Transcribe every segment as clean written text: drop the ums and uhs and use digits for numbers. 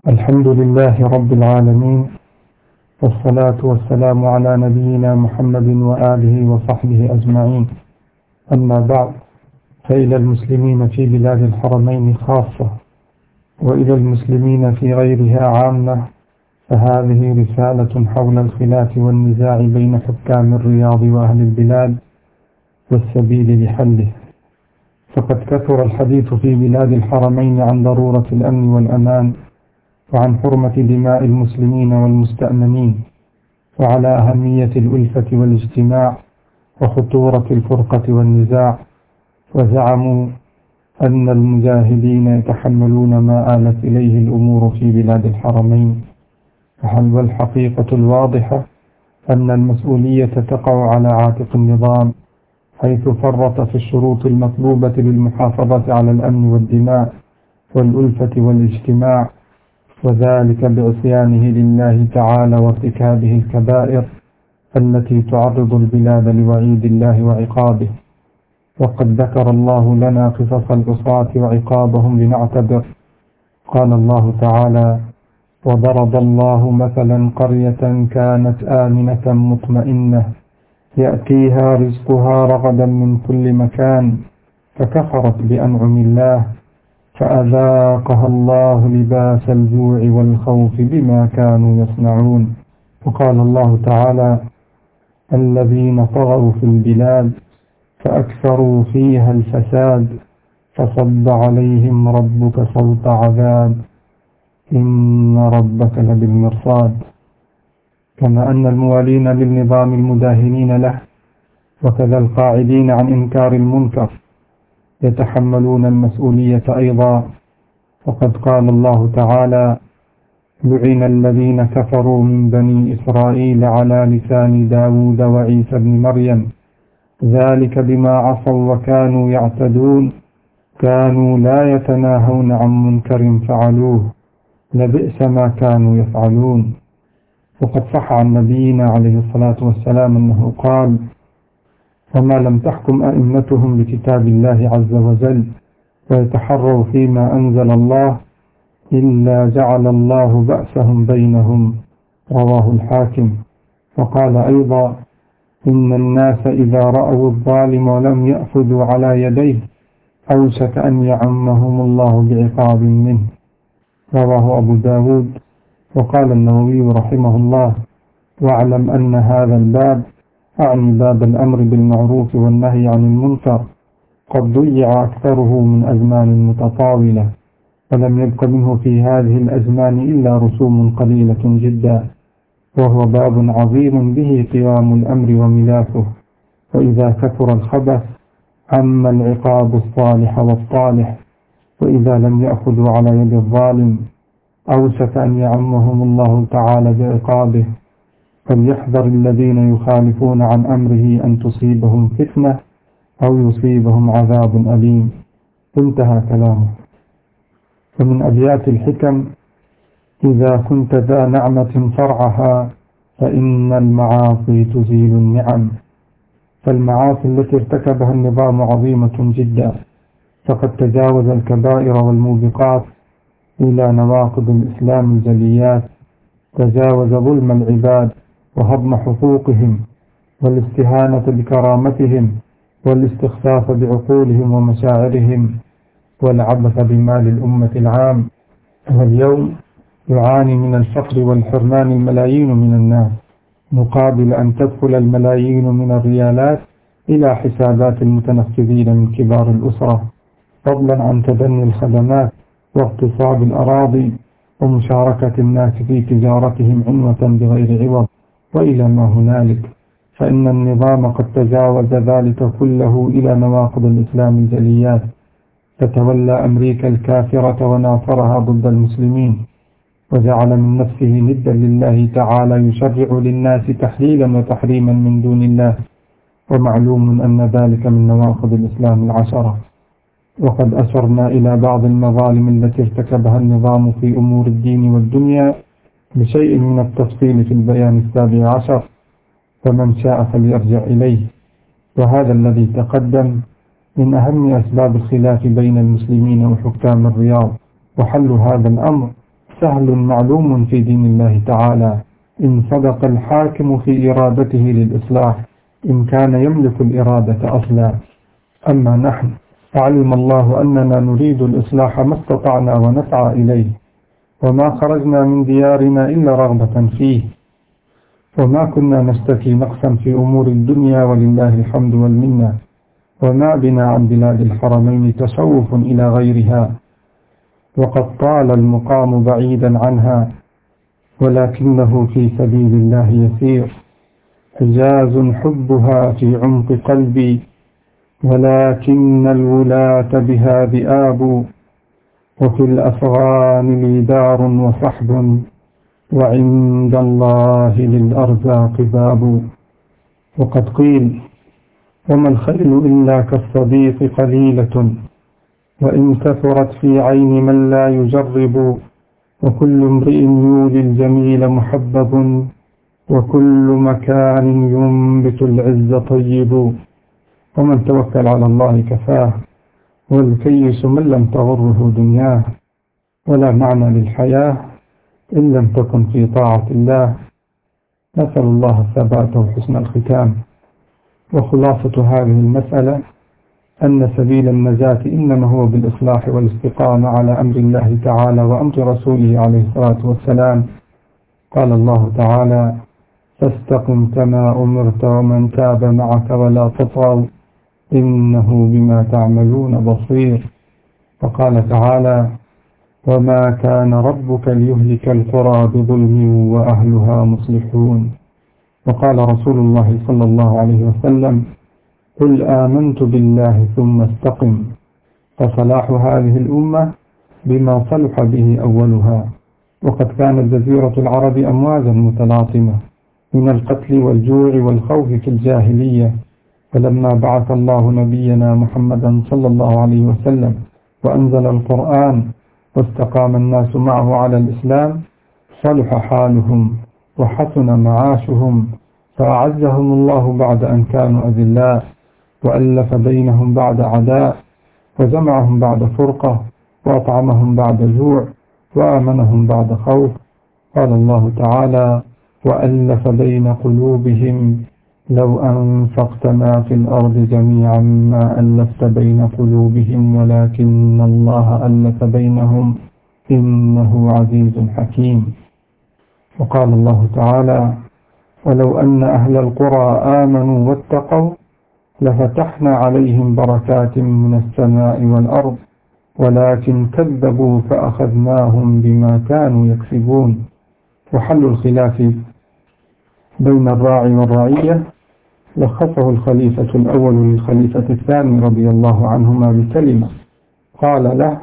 الحمد لله رب العالمين، والصلاة والسلام على نبينا محمد وآله وصحبه أجمعين. أما بعد، فإلى المسلمين في بلاد الحرمين خاصة وإلى المسلمين في غيرها عامة، فهذه رسالة حول الخلاف والنزاع بين حكام الرياض وأهل البلاد والسبيل لحله. فقد كثر الحديث في بلاد الحرمين عن ضرورة الأمن والأمان، وعن حرمة دماء المسلمين والمستأمنين، وعلى أهمية الألفة والاجتماع وخطورة الفرقة والنزاع، وزعموا أن المجاهدين يتحملون ما آلت إليه الأمور في بلاد الحرمين. والحقيقة الواضحة أن المسؤولية تقع على عاتق النظام، حيث فرط في الشروط المطلوبة للمحافظة على الأمن والدماء والألفة والاجتماع، وذلك بعصيانه لله تعالى وارتكابه الكبائر التي تعرض البلاد لوعيد الله وعقابه. وقد ذكر الله لنا قصص العصاة وعقابهم لنعتبر. قال الله تعالى: وضرب الله مثلا قرية كانت آمنة مطمئنة يأتيها رزقها رغدا من كل مكان فكفرت بأنعم الله فأذاقها الله لباس الجوع والخوف بما كانوا يصنعون. وقال الله تعالى: الذين طغوا في البلاد فأكثروا فيها الفساد فصب عليهم ربك صوت عذاب إن ربك لبالمرصاد. كما أن الموالين للنظام المداهنين له وكذا القاعدين عن إنكار المنكر يتحملون المسؤولية أيضا. وقد قال الله تعالى: لعن الذين كفروا من بني إسرائيل على لسان داود وعيسى بن مريم ذلك بما عصوا وكانوا يعتدون كانوا لا يتناهون عن منكر فعلوه لبئس ما كانوا يفعلون. وقد صح عن نبينا عليه الصلاة والسلام أنه قال: وما لم تحكم أئمتهم بكتاب الله عز وجل ويتحروا فيما أنزل الله إلا جعل الله بأسهم بينهم. رواه الحاكم. وقال أيضا: إن الناس إذا رأوا الظالم ولم يأخذوا على يديه أوشك أن يعمهم الله بعقاب منه. رواه أبو داود. وقال النووي رحمه الله: واعلم أن هذا الباب، أعني باب الأمر بالمعروف والنهي عن المنكر، قد ضيع أكثره من أزمان متطاولة، ولم يبق منه في هذه الأزمان إلا رسوم قليلة جدا، وهو باب عظيم به قوام الأمر وملاكه. وإذا كثر الخبث عم العقاب الصالح والطالح، وإذا لم يأخذوا على يد الظالم أوشك أن يعمهم الله تعالى بعقابه. فليحذر الذين يخالفون عن أمره أن تصيبهم فتنة أو يصيبهم عذاب أليم. انتهى كلامه. ومن أبيات الحكم: إذا كنت ذا نعمة فرعها فإن المعاصي تزيل النعم. فالمعاصي التي ارتكبها النظام عظيمة جدا، فقد تجاوز الكبائر والموبقات إلى نواقض الإسلام الجليات، تجاوز ظلم العباد وهضم حقوقهم والاستهانة بكرامتهم والاستخفاف بعقولهم ومشاعرهم والعبث بمال الأمة العام. واليوم يعاني من الفقر والحرمان الملايين من الناس، مقابل أن تدخل الملايين من الريالات إلى حسابات المتنفذين من كبار الأسرة، فضلا عن تدني الخدمات واغتصاب الأراضي ومشاركة الناس في تجارتهم عنوة بغير عوض. وإلى ما هنالك، فإن النظام قد تجاوز ذلك كله إلى نواقض الإسلام الجليات، فتولى أمريكا الكافرة وناصرها ضد المسلمين، وجعل من نفسه ندا لله تعالى يشرع للناس تحليلا وتحريما من دون الله، ومعلوم أن ذلك من نواقض الإسلام العشرة. وقد أشرنا إلى بعض المظالم التي ارتكبها النظام في أمور الدين والدنيا بشيء من التفصيل في البيان 17، فمن شاء فليرجع إليه. وهذا الذي تقدم من أهم أسباب الخلاف بين المسلمين وحكام الرياض، وحل هذا الأمر سهل معلوم في دين الله تعالى إن صدق الحاكم في إرادته للإصلاح، إن كان يملك الإرادة أصلا. أما نحن فعلم الله أننا نريد الإصلاح ما استطعنا ونسعى إليه، وما خرجنا من ديارنا إلا رغبة فيه، وما كنا نشتكي نقصا في أمور الدنيا ولله الحمد والمنة، وما بنا عن بلاد الحرمين تشوف إلى غيرها، وقد طال المقام بعيدا عنها، ولكنه في سبيل الله يسير. حجاز حبها في عمق قلبي، ولكن الولاة بها ذئاب، وفي الأفغان لي دار وصحب، وعند الله للأرزاق باب. وقد قيل: وما الخيل إلا كالصديق قليلة، وإن كثرت في عين من لا يجرب، وكل امرئ يولي الجميل محبب، وكل مكان ينبت العز طيب. ومن توكل على الله كفاه، والكيس من لم تغره دنياه، ولا معنى للحياة إن لم تكن في طاعة الله. نسأل الله الثبات وحسن الختام. وخلاصة هذه المسألة أن سبيل النجاة إنما هو بالإصلاح والاستقامة على أمر الله تعالى وأمر رسوله عليه الصلاة والسلام. قال الله تعالى: فاستقم كما أمرت ومن تاب معك ولا تطغوا إنه بما تعملون بصير. وقال تعالى: وما كان ربك ليهلك القرى بظلم وأهلها مصلحون. وقال رسول الله صلى الله عليه وسلم: قل آمنت بالله ثم استقم. فصلاح هذه الأمة بما صلح به أولها. وقد كانت جزيرة العرب أمواجا متلاطمة من القتل والجوع والخوف في الجاهلية، فلما بعث الله نبينا محمدا صلى الله عليه وسلم وأنزل القرآن واستقام الناس معه على الإسلام صلح حالهم وحسن معاشهم، فأعزهم الله بعد أن كانوا أذلاء، وألف بينهم بعد عداء، وجمعهم بعد فرقة، وأطعمهم بعد جوع، وآمنهم بعد خوف. قال الله تعالى: وألف بين قلوبهم لو أنفقت ما في الأرض جميعا ما ألفت بين قلوبهم ولكن الله ألف بينهم إنه عزيز حكيم. وقال الله تعالى: ولو أن أهل القرى آمنوا واتقوا لفتحنا عليهم بركات من السماء والأرض ولكن كذبوا فأخذناهم بما كانوا يكسبون. وحل الخلاف بين الراعي والرعية لخصه الخليفة الأول للخليفة الثاني رضي الله عنهما بكلمة، قال له: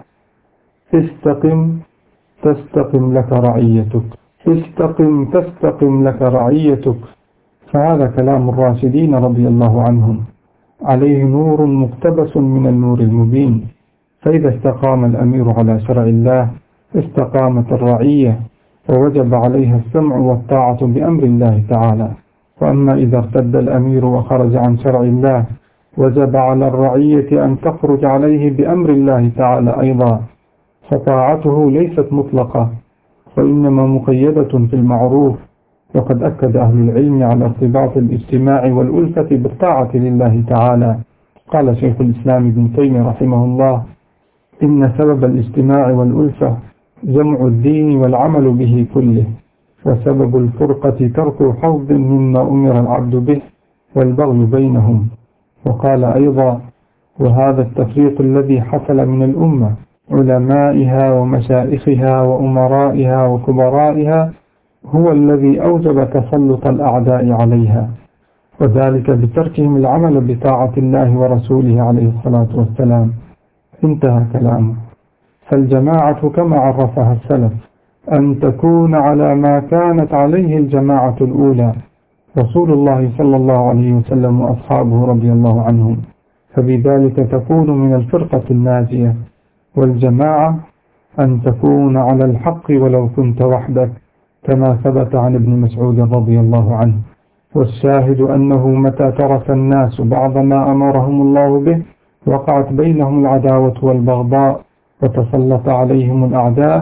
استقم تستقم لك رعيتك، استقم تستقم لك رعيتك. فهذا كلام الراشدين رضي الله عنهم عليه نور مقتبس من النور المبين. فإذا استقام الأمير على شرع الله استقامت الرعية، ووجب عليها السمع والطاعة بأمر الله تعالى. وأما إذا ارتد الأمير وخرج عن شرع الله وجب على الرعية أن تخرج عليه بأمر الله تعالى أيضا، فطاعته ليست مطلقة وإنما مقيدة في المعروف. وقد أكد أهل العلم على ارتباط الاجتماع والألفة بالطاعة لله تعالى. قال شيخ الإسلام ابن تيمية رحمه الله: إن سبب الاجتماع والألفة جمع الدين والعمل به كله، وسبب الفرقة ترك حظ مما أمر العبد به والبغي بينهم. وقال أيضا: وهذا التفريق الذي حصل من الأمة علمائها ومشائخها وأمرائها وكبرائها هو الذي أوجب تسلط الأعداء عليها، وذلك بتركهم العمل بطاعة الله ورسوله عليه الصلاة والسلام. انتهى كلامه. فالجماعة كما عرفها السلف أن تكون على ما كانت عليه الجماعة الأولى رسول الله صلى الله عليه وسلم وأصحابه رضي الله عنهم، فبذلك تكون من الفرقة الناجية. والجماعة أن تكون على الحق ولو كنت وحدك، كما ثبت عن ابن مسعود رضي الله عنه. والشاهد أنه متى ترك الناس بعض ما أمرهم الله به وقعت بينهم العداوة والبغضاء وتسلط عليهم الأعداء،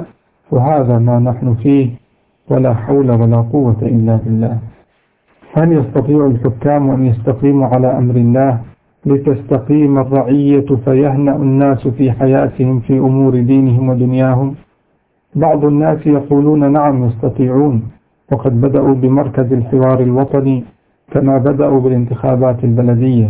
وهذا ما نحن فيه، ولا حول ولا قوة إلا بالله. هل يستطيع الحكام أن يستقيموا على أمر الله لتستقيم الرعية فيهنأ الناس في حياتهم في أمور دينهم ودنياهم؟ بعض الناس يقولون نعم يستطيعون، وقد بدأوا بمركز الحوار الوطني كما بدأوا بالانتخابات البلدية،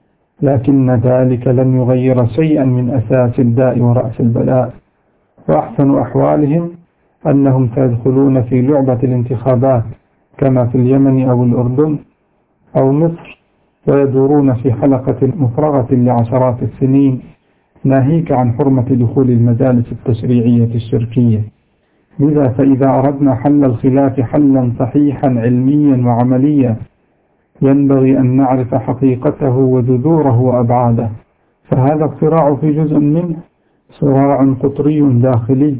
لكن ذلك لن يغير شيئا من أساس الداء ورأس البلاء. وأحسن أحوالهم أنهم سيدخلون في لعبة الانتخابات كما في اليمن أو الأردن أو مصر، ويدورون في حلقة مفرغة لعشرات السنين، ناهيك عن حرمة دخول المجالس التشريعية الشركية. لذا فإذا أردنا حل الخلاف حلا صحيحا علميا وعمليا، ينبغي أن نعرف حقيقته وجذوره وأبعاده. فهذا الصراع في جزء منه صراع قطري داخلي،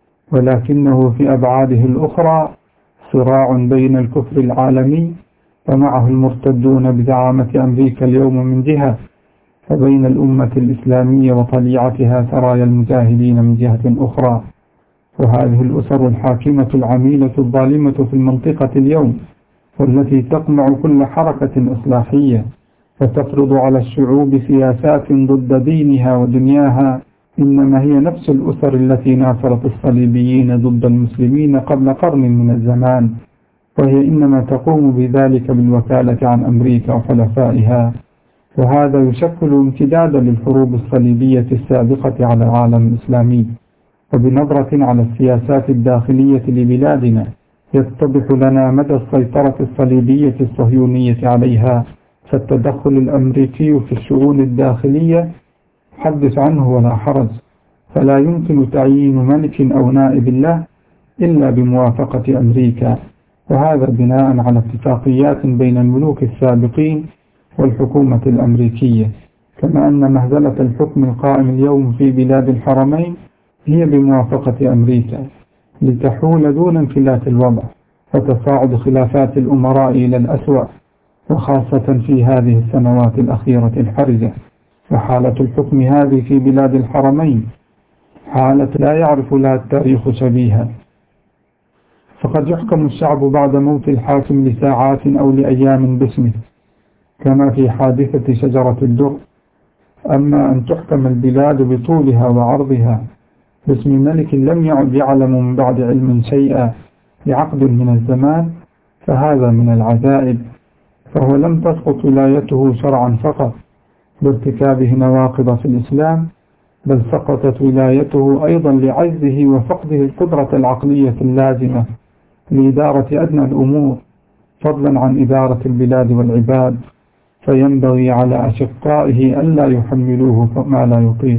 ولكنه في أبعاده الأخرى صراع بين الكفر العالمي ومعه المرتدون بزعامة أمريكا اليوم من جهة، وبين الأمة الإسلامية وطليعتها سرايا المجاهدين من جهة أخرى. وهذه الأسر الحاكمة العميلة الظالمة في المنطقة اليوم، والتي تقمع كل حركة إصلاحية وتفرض على الشعوب سياسات ضد دينها ودنياها، إنما هي نفس الأسر التي ناصرت الصليبيين ضد المسلمين قبل قرن من الزمان، وهي إنما تقوم بذلك بالوكالة عن أمريكا وحلفائها. وهذا يشكل امتدادا للحروب الصليبية السابقة على العالم الإسلامي. وبنظرة على السياسات الداخلية لبلادنا يتضح لنا مدى السيطرة الصليبية الصهيونية عليها. فالتدخل الأمريكي في الشؤون الداخلية حدث عنه ولا حرج، فلا يمكن تعيين ملك أو نائب له إلا بموافقة أمريكا، وهذا بناء على اتفاقيات بين الملوك السابقين والحكومة الأمريكية. كما أن مهزلة الحكم القائم اليوم في بلاد الحرمين هي بموافقة أمريكا، لتحول دون انفلات الوضع وتصاعد خلافات الأمراء إلى الأسوأ، وخاصة في هذه السنوات الأخيرة الحرجة. وحالة الحكم هذه في بلاد الحرمين حالة لا يعرف لها التاريخ شبيها. فقد يحكم الشعب بعد موت الحاكم لساعات أو لأيام باسمه، كما في حادثة شجرة الدر. أما أن تحكم البلاد بطولها وعرضها باسم ملك لم يعد يعلم من بعد علم شيئا لعقد من الزمان، فهذا من العجائب. فهو لم تسقط ولايته شرعا فقط بارتكابه نواقض في الإسلام، بل سقطت ولايته أيضا لعجزه وفقده القدرة العقلية اللازمة لإدارة أدنى الأمور، فضلا عن إدارة البلاد والعباد. فينبغي على أشقائه ألا يحملوه ما لا يطيق،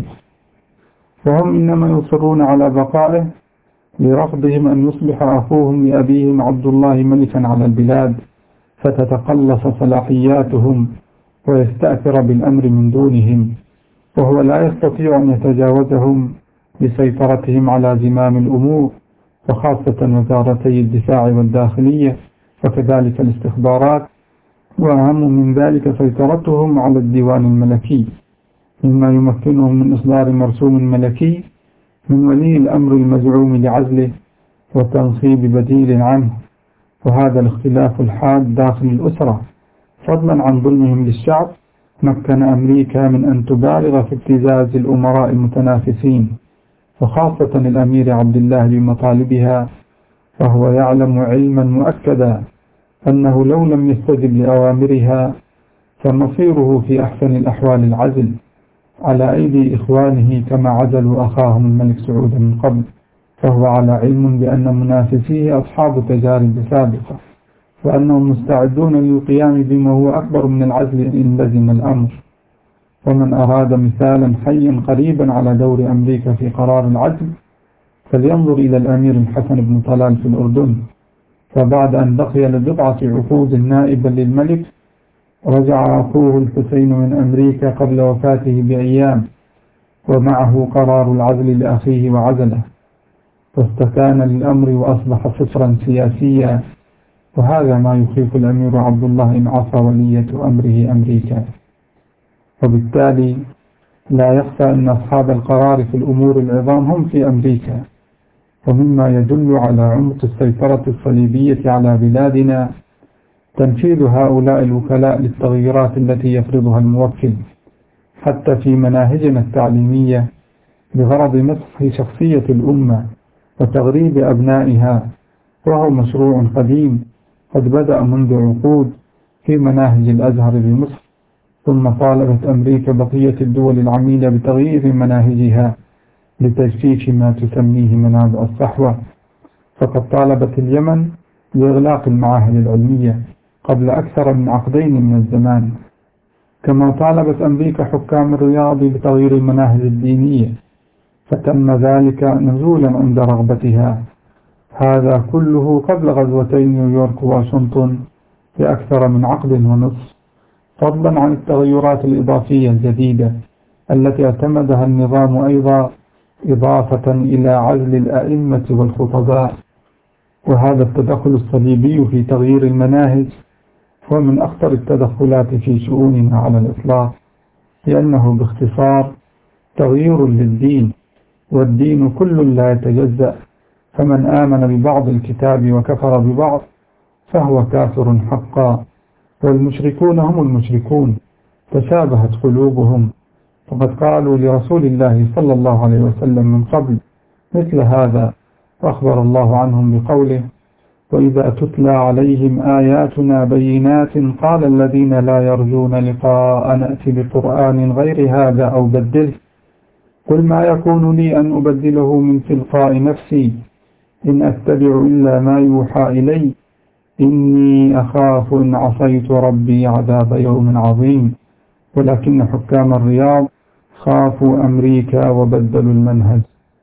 وهم إنما يصرون على بقائه لرفضهم أن يصبح أخوهم لأبيهم عبد الله ملكا على البلاد، فتتقلص صلاحياتهم ويستأثر بالأمر من دونهم، وهو لا يستطيع أن يتجاوزهم بسيطرتهم على زمام الأمور، وخاصة وزارتي الدفاع والداخلية وكذلك الاستخبارات. وأهم من ذلك سيطرتهم على الديوان الملكي، مما يمكنهم من إصدار مرسوم ملكي من ولي الأمر المزعوم لعزله وتنصيب بديل عنه. وهذا الاختلاف الحاد داخل الأسرة، فضلا عن ظلمهم للشعب، مكن أمريكا من أن تبالغ في ابتزاز الأمراء المتنافسين، وخاصة الأمير عبد الله بمطالبها، فهو يعلم علما مؤكدا أنه لو لم يستجب لأوامرها فمصيره في أحسن الأحوال العزل على أيدي إخوانه كما عزلوا أخاهم الملك سعود من قبل. فهو على علم بأن منافسيه أصحاب تجارب سابقة، وأنهم مستعدون للقيام بما هو أكبر من العزل إن لزم الأمر. ومن أراد مثالا حيا قريبا على دور أمريكا في قرار العزل فلينظر إلى الأمير الحسن بن طلال في الأردن. فبعد أن بقي لبضعة عقود نائبا للملك، رجع أخوه الحسين من أمريكا قبل وفاته بأيام، ومعه قرار العزل لأخيه وعزله، واستكان للأمر وأصبح صفرا سياسيا. وهذا ما يخيف الأمير عبد الله إن عصى ولية أمره أمريكا. وبالتالي لا يخفى أن أصحاب القرار في الأمور العظام هم في أمريكا، ومما يدل على عمق السيطرة الصليبية على بلادنا تنفيذ هؤلاء الوكلاء للتغييرات التي يفرضها الموكل حتى في مناهجنا التعليمية بغرض مسح شخصية الأمة وتغريب أبنائها، وهو مشروع قديم قد بدأ منذ عقود في مناهج الأزهر بمصر، ثم طالبت أمريكا بقية الدول العميلة بتغيير مناهجها لتجفيف ما تسميه منابع الصحوة. فقد طالبت اليمن بإغلاق المعاهد العلمية قبل أكثر من عقدين من الزمان، كما طالبت أمريكا حكام الرياض بتغيير المناهج الدينية، فتم ذلك نزولا عند رغبتها. هذا كله قبل غزوتي نيويورك وواشنطن بأكثر من عقد ونصف، فضلا عن التغيرات الإضافية الجديدة التي اعتمدها النظام أيضا، إضافة إلى عزل الأئمة والخطباء. وهذا التدخل الصليبي في تغيير المناهج هو من أخطر التدخلات في شؤوننا على الإطلاق، لأنه باختصار تغيير للدين، والدين كل لا يتجزأ، فمن آمن ببعض الكتاب وكفر ببعض فهو كافر حقا، والمشركون هم المشركون تشابهت قلوبهم، وقد قالوا لرسول الله صلى الله عليه وسلم من قبل مثل هذا، وأخبر الله عنهم بقوله: وإذا تتلى عليهم آياتنا بينات قال الذين لا يرجون لقاء نأتي بقرآن غير هذا أو بدله قل ما يكون لي أن أبدله من تلقاء نفسي إن أتبع إلا ما يوحى إلي إني أخاف إن عصيت ربي عذاب يوم عظيم. ولكن حكام الرياض خافوا أمريكا وبدلوا المنهج.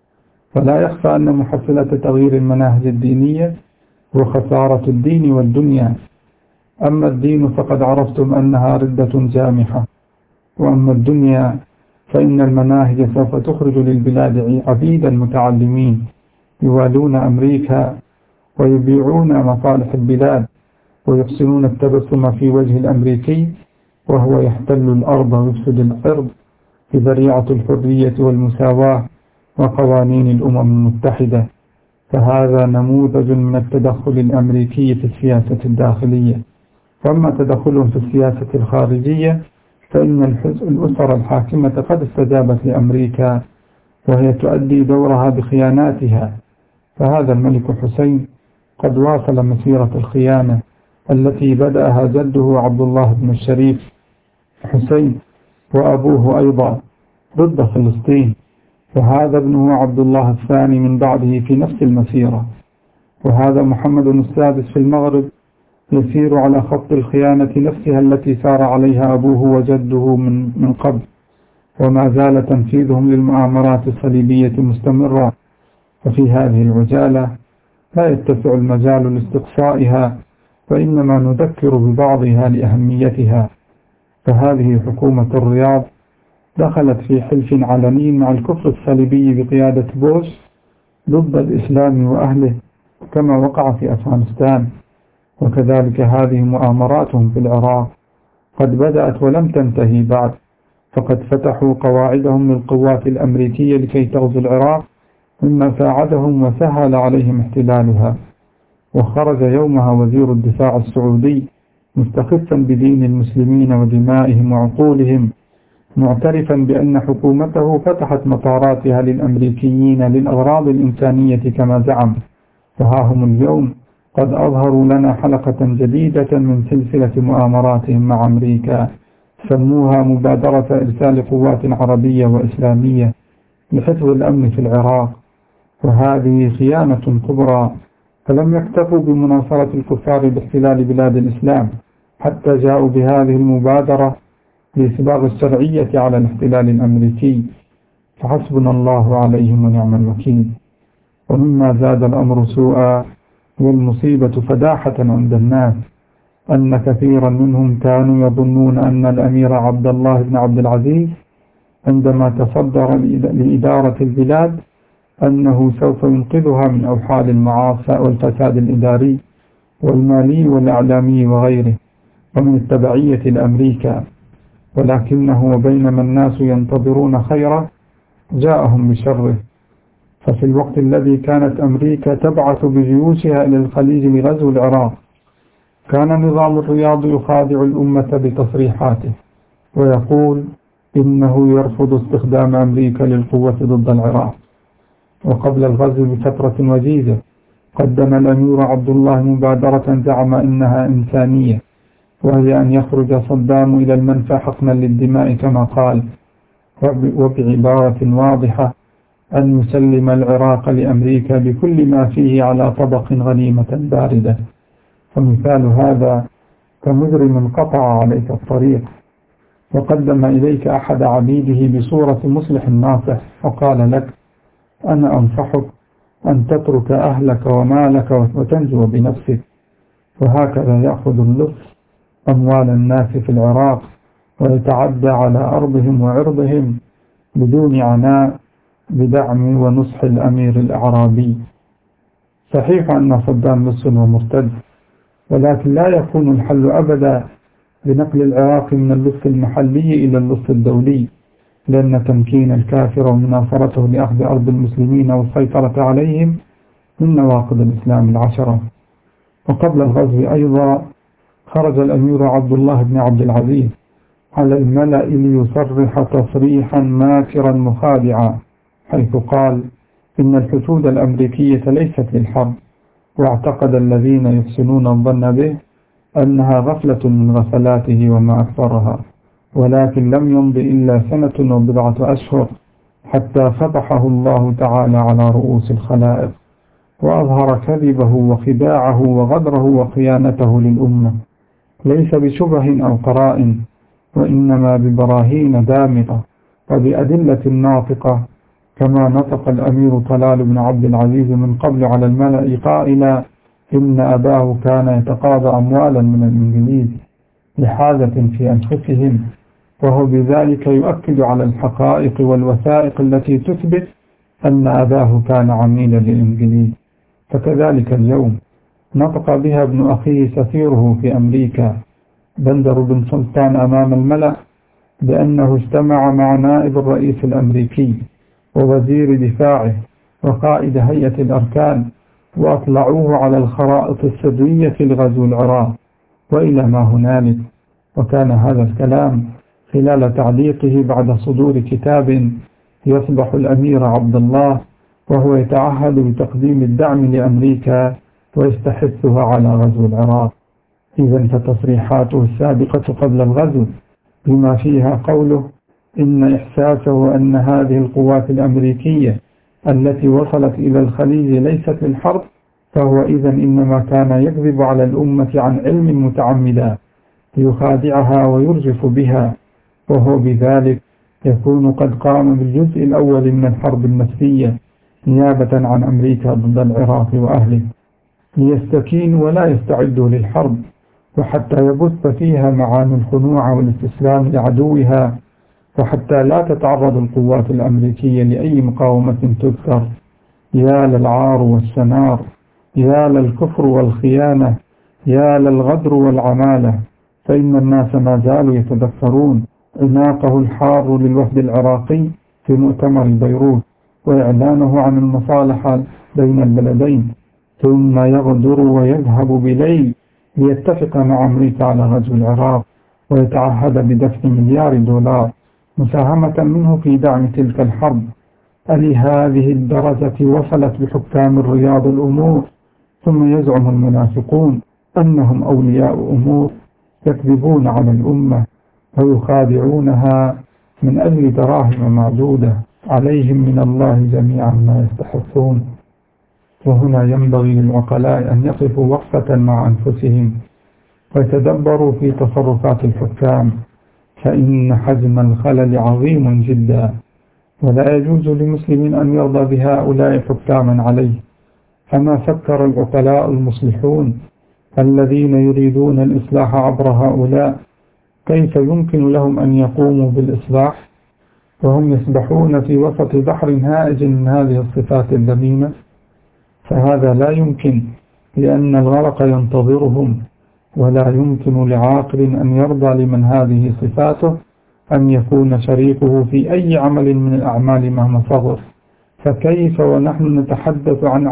فلا يخفى أن محصلة تغيير المناهج الدينية هو خسارة الدين والدنيا. أما الدين فقد عرفتم أنها ردة جامحة، وأما الدنيا فإن المناهج سوف تخرج للبلاد عبيدا متعلمين يوالون أمريكا ويبيعون مصالح البلاد ويحسنون التبسم في وجه الأمريكي وهو يحتل الأرض ويفسد الأرض بذريعة الحرية والمساواة وقوانين الأمم المتحدة. فهذا نموذج من التدخل الأمريكي في السياسة الداخلية. وأما تدخلهم في السياسة الخارجية فإن الأسر الحاكمة قد استجابت لأمريكا وهي تؤدي دورها بخياناتها. فهذا الملك حسين قد واصل مسيرة الخيانة التي بدأها جده عبد الله بن الشريف حسين وأبوه أيضا ضد فلسطين، وهذا ابنه عبد الله الثاني من بعده في نفس المسيرة، وهذا محمد السادس في المغرب يسير على خط الخيانة نفسها التي سار عليها أبوه وجده من قبل. وما زال تنفيذهم للمؤامرات الصليبية مستمرا، وفي هذه العجالة لا يتسع المجال لاستقصائها، وإنما نذكر ببعضها لأهميتها. فهذه حكومة الرياض دخلت في حلف علني مع الكفر الصليبي بقيادة بوش ضد الإسلام وأهله كما وقع في أفغانستان، وكذلك هذه مؤامراتهم في العراق قد بدأت ولم تنتهي بعد، فقد فتحوا قواعدهم للقوات الأمريكية لكي تغزو العراق مما ساعدهم وسهل عليهم احتلالها. وخرج يومها وزير الدفاع السعودي مستخفا بدين المسلمين ودمائهم وعقولهم، معترفا بأن حكومته فتحت مطاراتها للأمريكيين للأغراض الإنسانية كما زعم. وها هم اليوم قد أظهروا لنا حلقة جديدة من سلسلة مؤامراتهم مع أمريكا، سموها مبادرة إرسال قوات عربية وإسلامية لحفظ الأمن في العراق، وهذه خيانة كبرى. فلم يكتفوا بمناصرة الكفار باحتلال بلاد الإسلام حتى جاءوا بهذه المبادرة لإسباغ الشرعية على الاحتلال الأمريكي، فحسبنا الله عليهم ونعم الوكيل. ومما زاد الأمر سوءا والمصيبة فداحة عند الناس أن كثيرا منهم كانوا يظنون أن الأمير عبد الله بن عبد العزيز عندما تصدر لإدارة البلاد أنه سوف ينقذها من أوحال المعاصي والفساد الإداري والمالي والإعلامي وغيره ومن التبعية لأمريكا، ولكنه وبينما الناس ينتظرون خيره جاءهم بشره. ففي الوقت الذي كانت أمريكا تبعث بجيوشها إلى الخليج لغزو العراق كان نظام الرياض يخادع الأمة بتصريحاته ويقول إنه يرفض استخدام أمريكا للقوة ضد العراق. وقبل الغزو بفترة وجيزة قدم الأمير عبد الله مبادرة زعم إنها إنسانية، وهي أن يخرج صدام إلى المنفى حقنا للدماء كما قال، وبعبارة واضحة أن يسلم العراق لأمريكا بكل ما فيه على طبق غنيمة باردة. فمثال هذا كمجرم قطع عليك الطريق وقدم إليك أحد عبيده بصورة مصلح ناصح وقال لك: أنا أنصحك أن تترك أهلك ومالك وتنجو بنفسك. وهكذا يأخذ اللص أموال الناس في العراق ويتعدى على أرضهم وعرضهم بدون عناء بدعم ونصح الأمير الأعرابي. صحيح أن صدام لص ومرتد، ولكن لا يكون الحل أبدا بنقل العراق من اللص المحلي إلى اللص الدولي، لأن تمكين الكافر ومناصرته لأخذ أرض المسلمين والسيطرة عليهم من نواقض الإسلام العشرة. وقبل الغزو أيضا خرج الأمير عبد الله بن عبد العزيز على الملأ ليصرح تصريحا ماكرا مخادعا، حيث قال إن الحشود الأمريكية ليست للحرب، واعتقد الذين يحسنون الظن به أنها غفلة من غفلاته وما أكثرها، ولكن لم يمض إلا سنة وبضعة أشهر حتى فضحه الله تعالى على رؤوس الخلائق وأظهر كذبه وخداعه وغدره وخيانته للأمة، ليس بشبه أو قرائن، وإنما ببراهين دامغة وبأدلة ناطقة، كما نطق الأمير طلال بن عبد العزيز من قبل على الملأ قائلا إن أباه كان يتقاضى أموالا من الإنجليز لحاجة في أنفسهم، وهو بذلك يؤكد على الحقائق والوثائق التي تثبت أن أباه كان عميلا للإنجليز. فكذلك اليوم نطق بها ابن أخيه سفيره في أمريكا بندر بن سلطان أمام الملأ بأنه اجتمع مع نائب الرئيس الأمريكي ووزير دفاعه وقائد هيئة الأركان وأطلعوه على الخرائط السرية لغزو العراق وإلى ما هنالك. وكان هذا الكلام خلال تعليقه بعد صدور كتاب يصبح الأمير عبد الله وهو يتعهد بتقديم الدعم لأمريكا ويستحثها على غزو العراق. إذن فتصريحاته السابقة قبل الغزو بما فيها قوله إن إحساسه أن هذه القوات الأمريكية التي وصلت إلى الخليج ليست للحرب، فهو إذن إنما كان يكذب على الأمة عن علم متعمدا ليخادعها ويرجف بها، وهو بذلك يكون قد قام بالجزء الأول من الحرب النفسية نيابة عن أمريكا ضد العراق وأهله، ليستكينوا ولا يستعدوا للحرب، وحتى يبث فيها معاني الخنوع والاستسلام لعدوها، وحتى لا تتعرض القوات الأمريكية لأي مقاومة تذكر. يا للعار والسنار، يا للكفر والخيانة، يا للغدر والعمالة. فإن الناس ما زالوا يتذكرون عناقه الحار للوفد العراقي في مؤتمر بيروت وإعلانه عن المصالحة بين البلدين، ثم يغدر ويذهب بليل ليتفق مع أمريكا على غزو العراق ويتعهد بدفع $1,000,000,000 مساهمة منه في دعم تلك الحرب. ألهذه الدرجة وصلت بحكام الرياض الأمور؟ ثم يزعم المنافقون أنهم أولياء أمور يكذبون على الأمة ويخادعونها من أجل دراهم معدودة، عليهم من الله جميعا ما يستحقون. وهنا ينبغي للعقلاء أن يقفوا وقفة مع أنفسهم ويتدبروا في تصرفات الحكام، فإن حجم الخلل عظيم جدا، ولا يجوز لمسلم أن يرضى بهؤلاء حكاما عليه. أما فكر العقلاء المصلحون الذين يريدون الإصلاح عبر هؤلاء كيف يمكن لهم أن يقوموا بالإصلاح وهم يسبحون في وسط بحر هائج من هذه الصفات الذميمة؟ فهذا لا يمكن، لأن الغرق ينتظرهم، ولا يمكن لعاقل أن يرضى لمن هذه صفاته أن يكون شريكه في أي عمل من الأعمال مهما صغر، فكيف ونحن نتحدث عن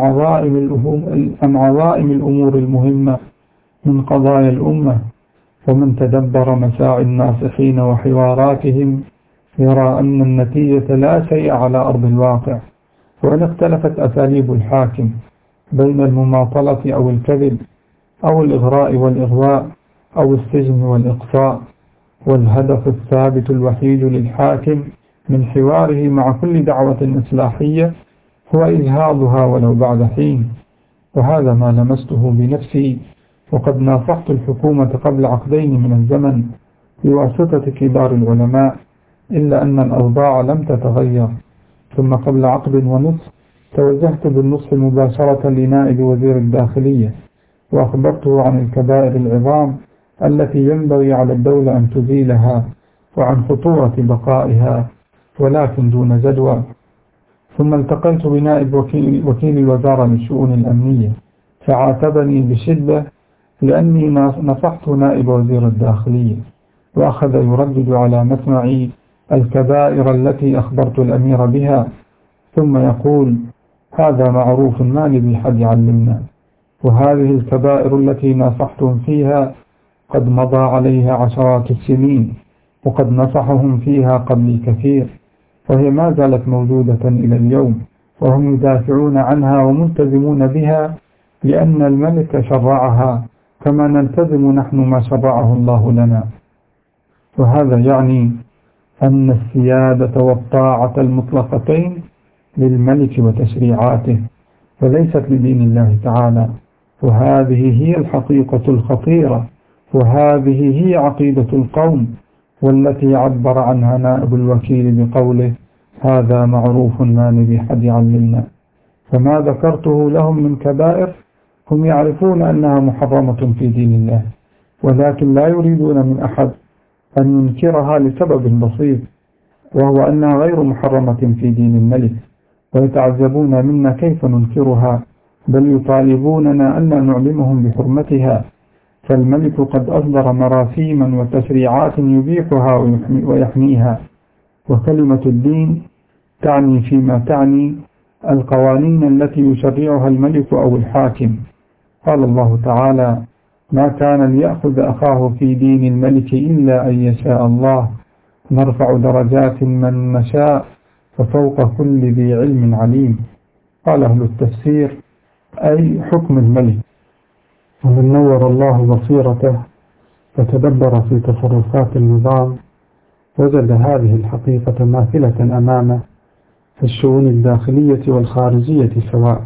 عظائم الأمور المهمة من قضايا الأمة؟ ومن تدبر مساعي الناصحين وحواراتهم يرى أن النتيجة لا شيء على أرض الواقع. وإن اختلفت أساليب الحاكم بين المماطلة أو الكذب أو الإغراء والإغواء أو السجن والإقصاء، والهدف الثابت الوحيد للحاكم من حواره مع كل دعوة إصلاحية هو إجهاضها ولو بعد حين. وهذا ما لمسته بنفسي، وقد ناصحت الحكومة قبل عقدين من الزمن بواسطة كبار العلماء، إلا أن الأوضاع لم تتغير. ثم قبل عقد ونصف توجهت بالنصح مباشرة لنائب وزير الداخلية، وأخبرته عن الكبائر العظام التي ينبغي على الدولة أن تزيلها، وعن خطورة بقائها، ولكن دون جدوى. ثم التقيت بنائب وكيل الوزارة للشؤون الأمنية، فعاتبني بشدة لأني نصحت نائب وزير الداخلية، وأخذ يردد على مسمعي الكبائر التي أخبرت الأمير بها، ثم يقول: هذا معروف ما لذي حد علمنا، وهذه الكبائر التي نصحتم فيها قد مضى عليها عشرات السنين، وقد نصحهم فيها قبل كثير، وهي ما زالت موجودة إلى اليوم، وهم يدافعون عنها وملتزمون بها لأن الملك شرعها، كما نلتزم نحن ما شرعه الله لنا. وهذا يعني أن السيادة والطاعة المطلقتين للملك وتشريعاته، وليست لدين الله تعالى. وهذه هي الحقيقة الخطيرة، وهذه هي عقيدة القوم، والتي عبر عنها نائب الوكيل بقوله: هذا معروف ما لذي حد علمنا. فما ذكرته لهم من كبائر هم يعرفون أنها محرمة في دين الله، ولكن لا يريدون من أحد أن ينكرها لسبب بسيط، وهو أنها غير محرمة في دين الملك، ويتعجبون منا كيف ننكرها، بل يطالبوننا أن نعلمهم بحرمتها، فالملك قد أصدر مراسيما وتشريعات يبيحها ويحميها. وكلمة الدين تعني فيما تعني القوانين التي يشرعها الملك أو الحاكم. قال الله تعالى: ما كان ليأخذ أخاه في دين الملك إلا أن يشاء الله، نرفع درجات من نشاء، وفوق كل ذي علم عليم. قال أهل التفسير: أي حكم الملك. ومن نور الله بصيرته وتدبر في تصرفات النظام وجد هذه الحقيقة ماثلة أمامه في الشؤون الداخلية والخارجية سواء،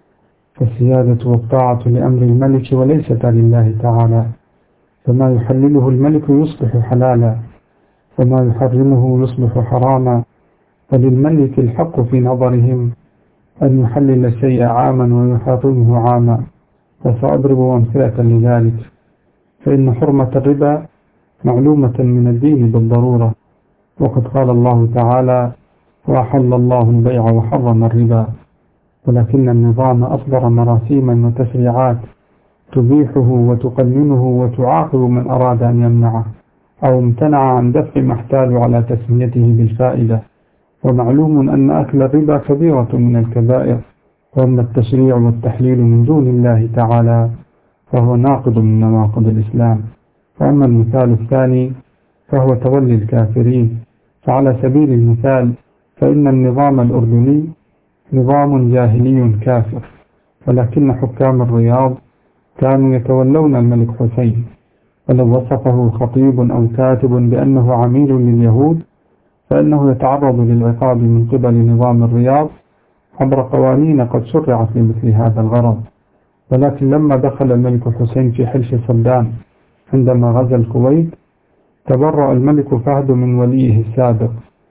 فالسيادة والطاعة لأمر الملك وليست لله تعالى، فما يحلله الملك يصبح حلالا، وما يحرمه يصبح حراما. فللملك الحق في نظرهم أن يحلل الشيء عاما ويحرمه عاما. وسأضرب أمثلة لذلك، فإن حرمة الربا معلومة من الدين بالضرورة، وقد قال الله تعالى: وأحل الله البيع وحرم الربا. ولكن النظام أصدر مراسيما وتشريعات تبيحه وتقننه وتعاقب من أراد أن يمنعه، أو امتنع عن دفع ما احتال على تسميته بالفائدة. ومعلوم أن أكل الربا كبيرة من الكبائر، وأما التشريع والتحليل من دون الله تعالى فهو ناقض من نواقض الإسلام. وأما المثال الثاني فهو تولي الكافرين. فعلى سبيل المثال فإن النظام الأردني نظام جاهلي كافر، ولكن حكام الرياض كانوا يتولون الملك حسين، ولو وصفه خطيب أو كاتب بأنه عميل لليهود فإنه يتعرض للعقاب من قبل نظام الرياض عبر قوانين قد شرعت لمثل هذا الغرض. ولكن لما دخل الملك حسين في حلف صدام عندما غزا الكويت تبرأ الملك فهد من وليه السابق،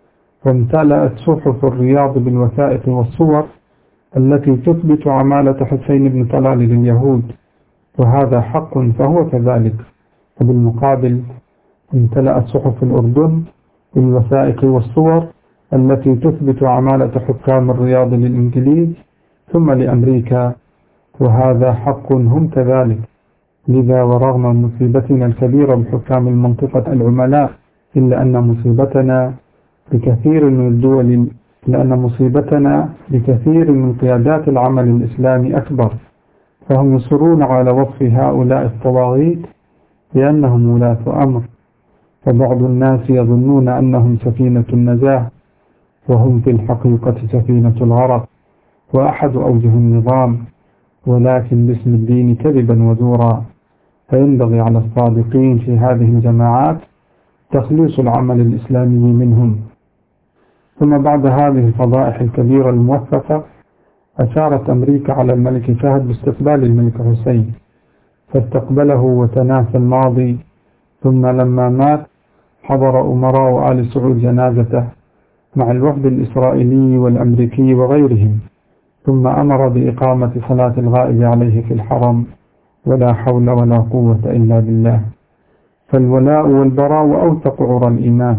وامتلأت صحف الرياض بالوثائق والصور التي تثبت عمالة حسين بن طلال لليهود، وهذا حق فهو كذلك. وبالمقابل امتلأت صحف الأردن بالوثائق والصور التي تثبت عمالة حكام الرياض للإنجليز ثم لأمريكا، وهذا حق هم كذلك. لذا ورغم مصيبتنا الكبيرة بحكام المنطقة العملاء، إلا أن مصيبتنا بكثير من الدول لأن مصيبتنا بكثير من قيادات العمل الإسلامي أكبر، فهم يصرون على وصف هؤلاء الطواغيت بأنهم ولاة أمر، فبعض الناس يظنون أنهم سفينة النجاة وهم في الحقيقة سفينة الغرق وأحد أوجه النظام، ولكن باسم الدين كذبا وزورا. فينبغي على الصادقين في هذه الجماعات تخليص العمل الإسلامي منهم. ثم بعد هذه الفضائح الكبيرة الموثقة، أشارت أمريكا على الملك فهد باستقبال الملك حسين، فاستقبله وتناسى الماضي. ثم لما مات حضر أمراء آل سعود جنازته مع الوفد الإسرائيلي والأمريكي وغيرهم، ثم أمر بإقامة صلاة الغائب عليه في الحرم، ولا حول ولا قوة إلا بالله. فالولاء والبراء أوثق عرى الإيمان،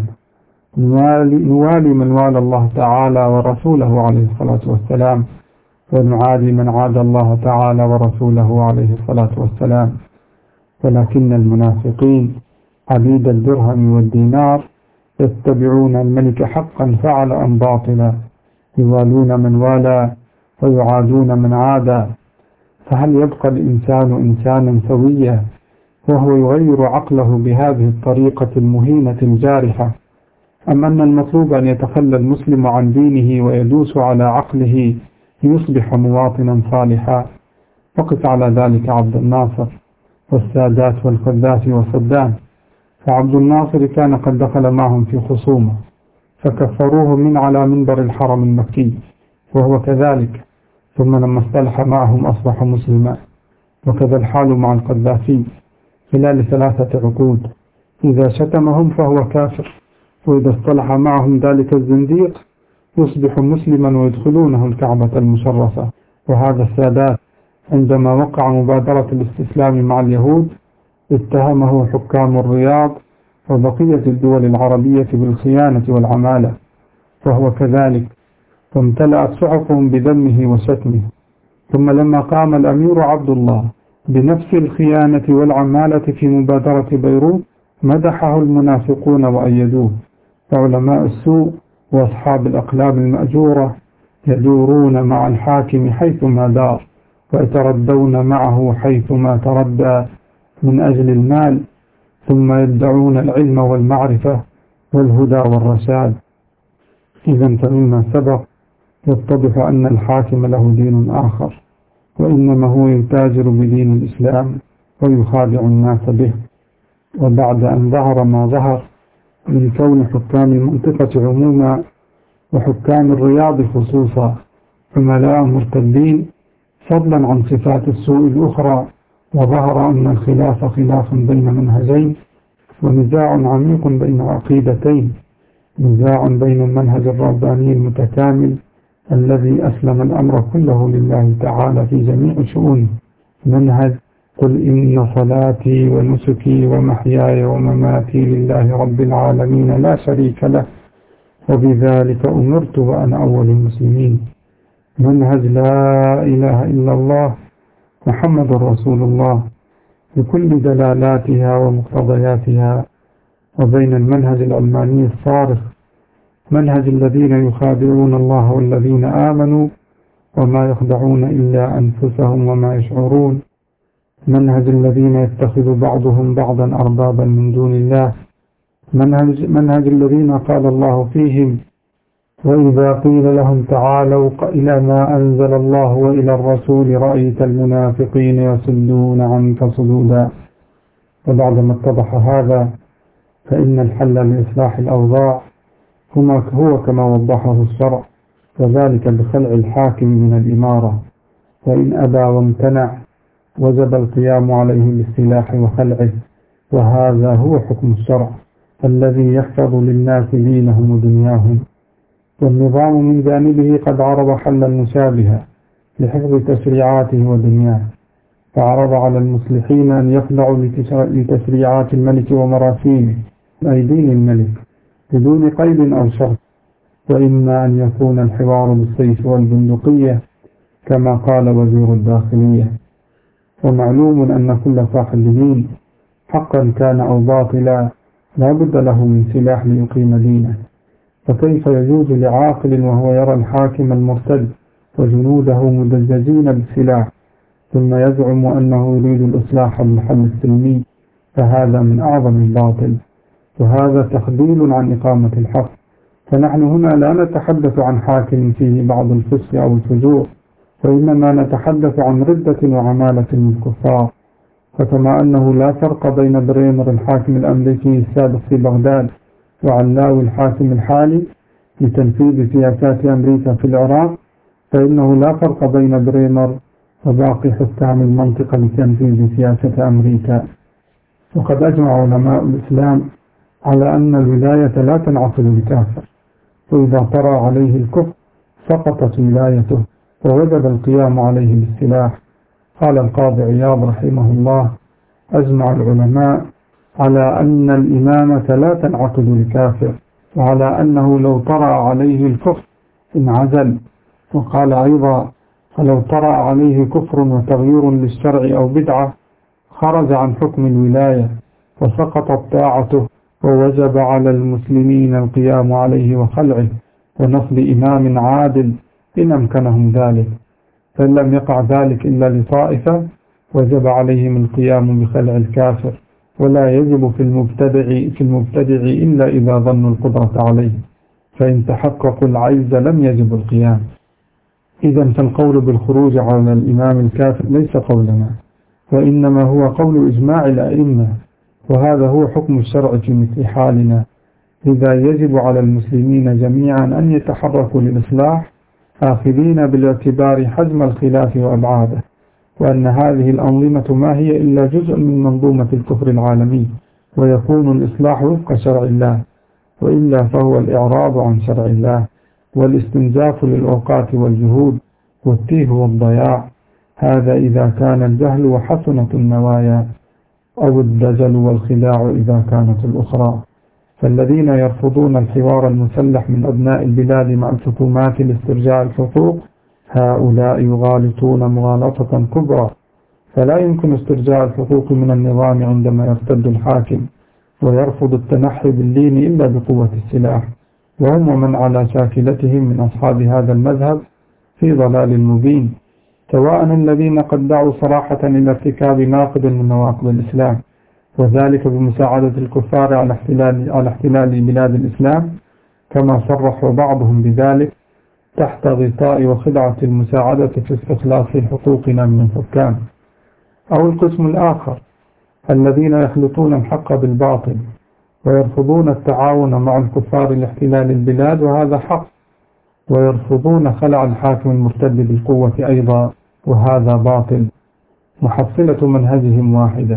نوالي من والى الله تعالى ورسوله عليه الصلاة والسلام، ونعادي من عادى الله تعالى ورسوله عليه الصلاة والسلام. ولكن المنافقين عبيد الدرهم والدينار يتبعون الملك حقا فعل أم باطلا، يوالون من والى ويعادون من عادى. فهل يبقى الإنسان إنسانا سويا وهو يغير عقله بهذه الطريقة المهينة الجارحة، أم أن المطلوب أن يتخلى المسلم عن دينه ويدوس على عقله ليصبح مواطنا صالحا؟ وقف على ذلك عبد الناصر والسادات والقذافي وصدام. فعبد الناصر كان قد دخل معهم في خصومة فكفروه من على منبر الحرم المكي وهو كذلك، ثم لما اصطلح معهم أصبح مسلما. وكذا الحال مع القذافي خلال 3 عقود، إذا شتمهم فهو كافر، وإذا اصطلح معهم ذلك الزنديق يصبح مسلما ويدخلونه الكعبة المشرفة. وهذا السادات عندما وقع مبادرة الاستسلام مع اليهود اتهمه حكام الرياض وبقية الدول العربية بالخيانة والعمالة، فهو كذلك، فامتلأت صحفهم بذمه وشتمه. ثم لما قام الأمير عبد الله بنفس الخيانة والعمالة في مبادرة بيروت مدحه المنافقون وأيدوه، وعلماء السوء وأصحاب الأقلام المأجورة يدورون مع الحاكم حيثما دار ويتردون معه حيثما تردى من أجل المال، ثم يدعون العلم والمعرفة والهدى والرشاد. إذا فمما سبق يتضح أن الحاكم له دين آخر، وإنما هو يتاجر بدين الإسلام ويخادع الناس به. وبعد أن ظهر ما ظهر من كون حكام المنطقة عموما وحكام الرياض خصوصا عملاء مرتدين، فضلا عن صفات السوء الأخرى، وظهر أن الخلاف خلاف بين منهجين ونزاع عميق بين عقيدتين، نزاع بين المنهج الرباني المتكامل الذي أسلم الأمر كله لله تعالى في جميع شؤونه، منهج قل إن صلاتي ونسكي ومحياي ومماتي لله رب العالمين لا شريك له وبذلك أمرت وأنا أول المسلمين، منهج لا إله إلا الله محمد رسول الله بكل دلالاتها ومقتضياتها، وبين المنهج العلماني الصارخ منهج الذين يخادعون الله والذين آمنوا وما يخدعون إلا أنفسهم وما يشعرون، منهج الذين يتخذ بعضهم بعضا أربابا من دون الله، منهج الذين قال الله فيهم وإذا قيل لهم تعالوا إلى ما أنزل الله وإلى الرسول رأيت المنافقين يصدون عنك صدودا. وبعدما اتضح هذا فإن الحل لإصلاح الأوضاع هو كما وضحه الشرع، وذلك بخلع الحاكم من الإمارة، وإن أبى وامتنع وجب القيام عليه بالسلاح وخلعه، وهذا هو حكم الشرع الذي يحفظ للناس دينهم ودنياهم. والنظام من جانبه قد عرض حلا مشابها لحفظ تشريعاته ودنياه، فعرض على المصلحين أن يخضعوا لتشريعات الملك ومراسيمه أي دين الملك بدون قيد أو شرط، وإما أن يكون الحوار بالسيف والبندقية كما قال وزير الداخلية. ومعلوم أن كل صاحب دين حقا كان أو باطلا لا بد له من سلاح ليقيم دينه، فكيف يجوز لعاقل وهو يرى الحاكم المرتد وجنوده مدججين بالسلاح ثم يزعم أنه يريد الإصلاح بالحل السلمي؟ فهذا من أعظم الباطل، وهذا تخذيل عن إقامة الحق. فنحن هنا لا نتحدث عن حاكم فيه بعض الفسق أو الفجور، وإنما نتحدث عن ردة وعمالة من الكفار. فكما أنه لا فرق بين بريمر الحاكم الأمريكي السابق في بغداد وعلاوي الحاكم الحالي لتنفيذ سياسات أمريكا في العراق، فإنه لا فرق بين بريمر وباقي حكام المنطقة لتنفيذ سياسة أمريكا. وقد أجمع علماء الإسلام على أن الولاية لا تنعقد لكافر، وإذا طرأ عليه الكفر سقطت ولايته ووجب القيام عليه بالسلاح. قال القاضي عياض رحمه الله: أجمع العلماء على أن الإمامة لا تنعقد لكافر، وعلى أنه لو طرأ عليه الكفر انعزل. وقال أيضا: فلو طرأ عليه كفر وتغيير للشرع أو بدعة خرج عن حكم الولاية وسقطت طاعته، ووجب على المسلمين القيام عليه وخلعه ونصب إمام عادل إن أمكنهم ذلك. فإن لم يقع ذلك إلا لطائفة وجب عليهم القيام بخلع الكافر، ولا يجب في المبتدع إلا إذا ظنوا القدرة عليه، فإن تحققوا العجز لم يجب القيام. إذن فالقول بالخروج على الإمام الكافر ليس قولنا، وإنما هو قول إجماع الأئمة، وهذا هو حكم الشرع في مثل حالنا. إذا يجب على المسلمين جميعا أن يتحركوا للإصلاح آخذين بالاعتبار حجم الخلاف وأبعاده، وأن هذه الأنظمة ما هي إلا جزء من منظومة الكفر العالمي، ويكون الإصلاح وفق شرع الله، وإلا فهو الإعراض عن شرع الله والاستنزاف للأوقات والجهود والتيه والضياع. هذا إذا كان الجهل وحسنة النوايا، أو الدجل والخداع إذا كانت الأخرى. فالذين يرفضون الحوار المسلح من أبناء البلاد مع الحكومات لاسترجاع الحقوق هؤلاء يغالطون مغالطة كبرى، فلا يمكن استرجاع الحقوق من النظام عندما يرتد الحاكم ويرفض التنحي باللين إلا بقوة السلاح، وهم ومن على شاكلتهم من أصحاب هذا المذهب في ضلال مبين، سواء الذين قد دعوا صراحة إلى ارتكاب ناقض من نواقض الإسلام، وذلك بمساعدة الكفار على احتلال بلاد الإسلام، كما صرح بعضهم بذلك تحت غطاء وخدعة المساعدة في استخلاص حقوقنا من الحكام. أو القسم الآخر الذين يخلطون الحق بالباطل ويرفضون التعاون مع الكفار لاحتلال البلاد، وهذا حق، ويرفضون خلع الحاكم المرتد بالقوة أيضا، وهذا باطل. محصلة منهجهم واحدة،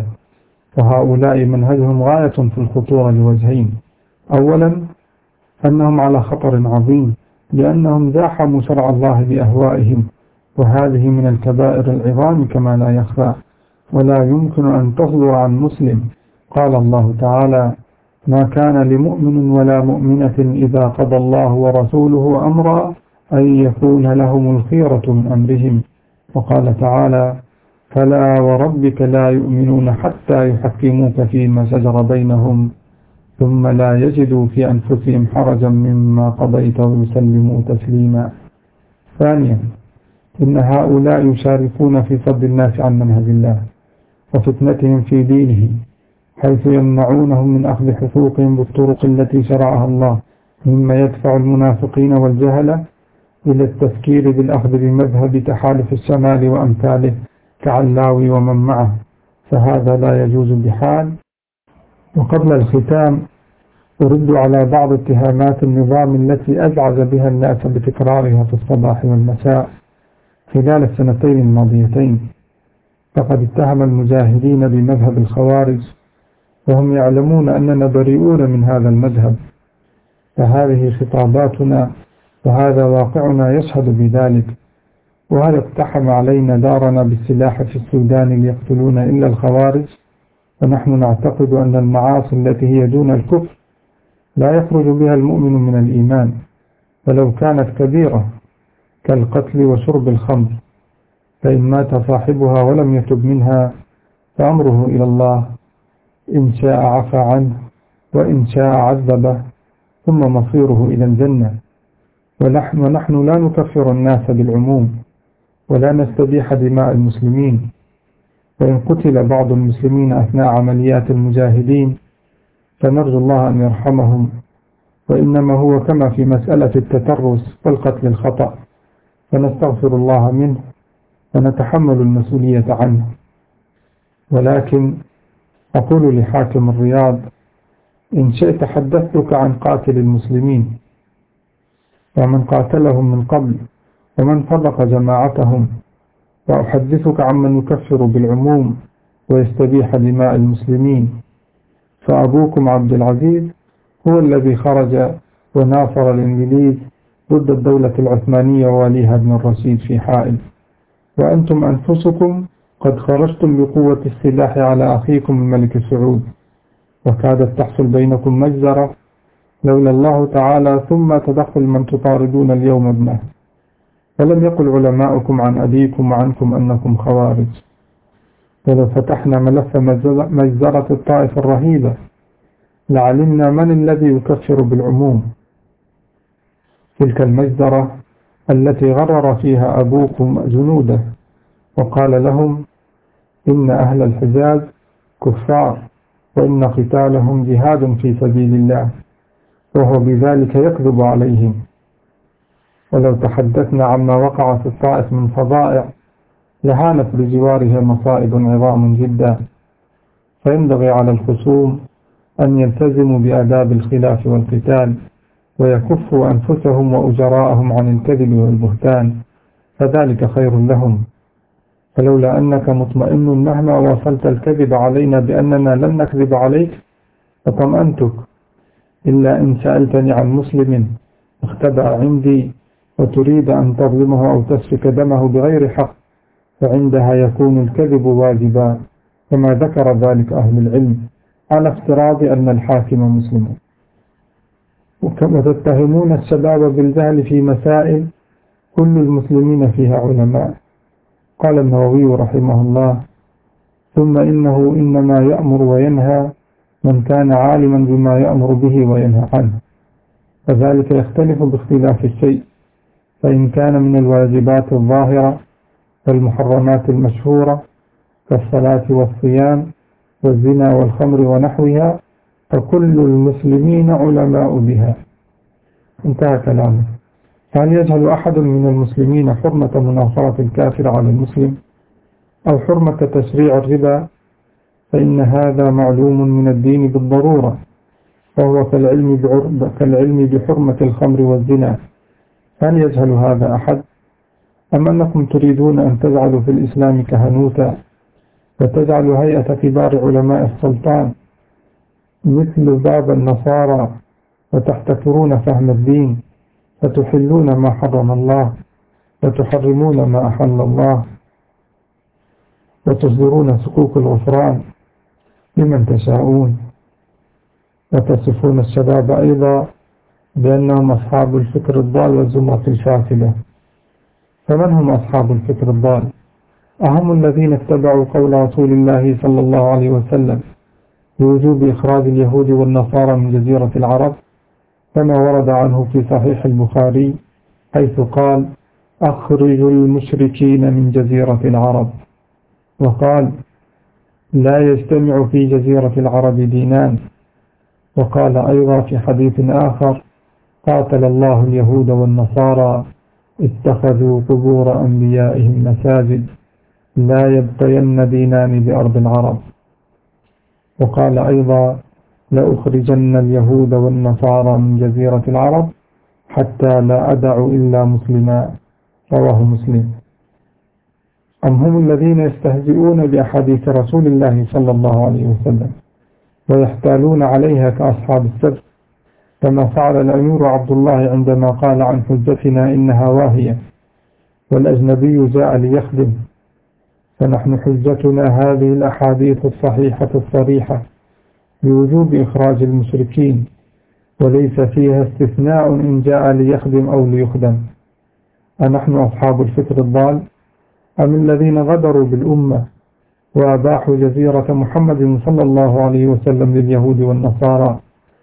وهؤلاء منهجهم غاية في الخطورة لوجهين: أولا أنهم على خطر عظيم لأنهم زاحموا شرع الله بأهوائهم، وهذه من الكبائر العظام كما لا يخفى، ولا يمكن أن تصدر عن مسلم. قال الله تعالى: ما كان لمؤمن ولا مؤمنة إذا قضى الله ورسوله أمرا أن يكون لهم الخيرة من أمرهم. وقال تعالى: فلا وربك لا يؤمنون حتى يحكموك فيما شجر بينهم ثم لا يجدوا في أنفسهم حرجا مما قضيت ويسلموا تسليما. ثانيا إن هؤلاء يشاركون في صد الناس عن منهج الله وفتنتهم في دينه، حيث يمنعونهم من أخذ حقوقهم بالطرق التي شرعها الله، مما يدفع المنافقين والجهلة إلى التفكير بالأخذ بمذهب تحالف الشمال وأمثاله كعلاوي ومن معه، فهذا لا يجوز بحال. وقبل الختام أرد على بعض اتهامات النظام التي أزعج بها الناس بتكرارها في الصباح والمساء خلال السنتين الماضيتين. فقد اتهم المجاهدين بمذهب الخوارج وهم يعلمون أننا بريئون من هذا المذهب، فهذه خطاباتنا وهذا واقعنا يشهد بذلك. وهل اقتحم علينا دارنا بالسلاح في السودان ليقتلون إلا الخوارج؟ ونحن نعتقد أن المعاصي التي هي دون الكفر لا يخرج بها المؤمن من الإيمان، ولو كانت كبيرة كالقتل وشرب الخمر، فإن مات صاحبها ولم يتب منها فأمره إلى الله، إن شاء عفى عنه وإن شاء عذبه، ثم مصيره إلى الجنة. ونحن لا نكفر الناس بالعموم ولا نستبيح دماء المسلمين، وإن قتل بعض المسلمين أثناء عمليات المجاهدين فنرجو الله أن يرحمهم، وإنما هو كما في مسألة التترس والقتل الخطأ، فنستغفر الله منه ونتحمل المسؤولية عنه. ولكن أقول لحاكم الرياض: إن شئت حدثتك عن قاتل المسلمين ومن قاتلهم من قبل ومن فرق جماعتهم، وأحدثك عمن يكفر بالعموم ويستبيح دماء المسلمين. فأبوكم عبد العزيز هو الذي خرج وناصر الإنجليز ضد الدولة العثمانية ووليها بن الرشيد في حائل، وأنتم أنفسكم قد خرجتم بقوة السلاح على أخيكم الملك سعود، وكادت تحصل بينكم مجزرة لولا الله تعالى ثم تدخل من تطاردون اليوم ابنه. ولم يقل علماؤكم عن أبيكم وعنكم أنكم خوارج. ولو فتحنا ملف مجزرة الطائف الرهيبة لعلمنا من الذي يكفر بالعموم. تلك المجزرة التي غرر فيها أبوكم جنوده وقال لهم إن أهل الحجاز كفار وإن قتالهم جهاد في سبيل الله، وهو بذلك يكذب عليهم. ولو تحدثنا عما وقع في الطائف من فظائع لهانت بجوارها مصائب عظام جدا. فينبغي على الخصوم أن يلتزموا بآداب الخلاف والقتال ويكفوا أنفسهم وأجراءهم عن الكذب والبهتان، فذلك خير لهم. فلولا أنك مطمئن مهما واصلت الكذب علينا بأننا لن نكذب عليك فطمأنتك، إلا إن سألتني عن مسلم اختبأ عندي وتريد أن تظلمه أو تسفك دمه بغير حق، فعندها يكون الكذب واجبا، كما ذكر ذلك أهل العلم، على افتراض أن الحاكم مسلم. وكما تتهمون الشباب بالجهل في مسائل كل المسلمين فيها علماء. قال النووي رحمه الله: ثم إنه إنما يأمر وينهى من كان عالما بما يأمر به وينهى عنه، فذلك يختلف باختلاف الشيء، فإن كان من الواجبات الظاهرة والمحرمات المشهورة كالصلاة والصيام والزنا والخمر ونحوها فكل المسلمين علماء بها. انتهى كلامه. هل يجهل أحد من المسلمين حرمة مناصرة الكافر على المسلم أو حرمة تشريع الربا؟ فإن هذا معلوم من الدين بالضرورة، وهو كالعلم بحرمة الخمر والزنا. هل يجهل هذا أحد؟ أم أنكم تريدون أن تجعلوا في الإسلام كهنوتا وتجعلوا هيئة كبار علماء السلطان مثل باب النصارى وتحتكرون فهم الدين فتحلون ما حرم الله وتحرمون ما أحل الله وتصدرون سقوق الغفران لمن تشاءون، وتصفون الشباب أيضا بأنهم أصحاب الفكر الضال والزمرة الفاسدة. فمن هم أصحاب الفكر الضال؟ أهم الذين اتبعوا قول رسول الله صلى الله عليه وسلم بوجوب إخراج اليهود والنصارى من جزيرة العرب، كما ورد عنه في صحيح البخاري حيث قال: أخرجوا المشركين من جزيرة العرب. وقال: لا يجتمع في جزيرة العرب دينان. وقال أيضا في حديث آخر: قاتل الله اليهود والنصارى اتخذوا قبور أنبيائهم مساجد، لا يبقين دينان بأرض العرب. وقال أيضا: لأخرجن اليهود والنصارى من جزيرة العرب حتى لا أدع إلا مسلما. رواه مسلم. أم هم الذين يستهزئون بأحاديث رسول الله صلى الله عليه وسلم ويحتالون عليها كأصحاب السبت، كما فعل الأمير عبد الله عندما قال عن حجتنا إنها واهية والأجنبي جاء ليخدم؟ فنحن حجتنا هذه الأحاديث الصحيحة الصريحة بوجوب إخراج المشركين، وليس فيها استثناء إن جاء ليخدم أو ليخدم. أنحن أصحاب الفكر الضال أم الذين غدروا بالأمة وأباحوا جزيرة محمد صلى الله عليه وسلم لليهود والنصارى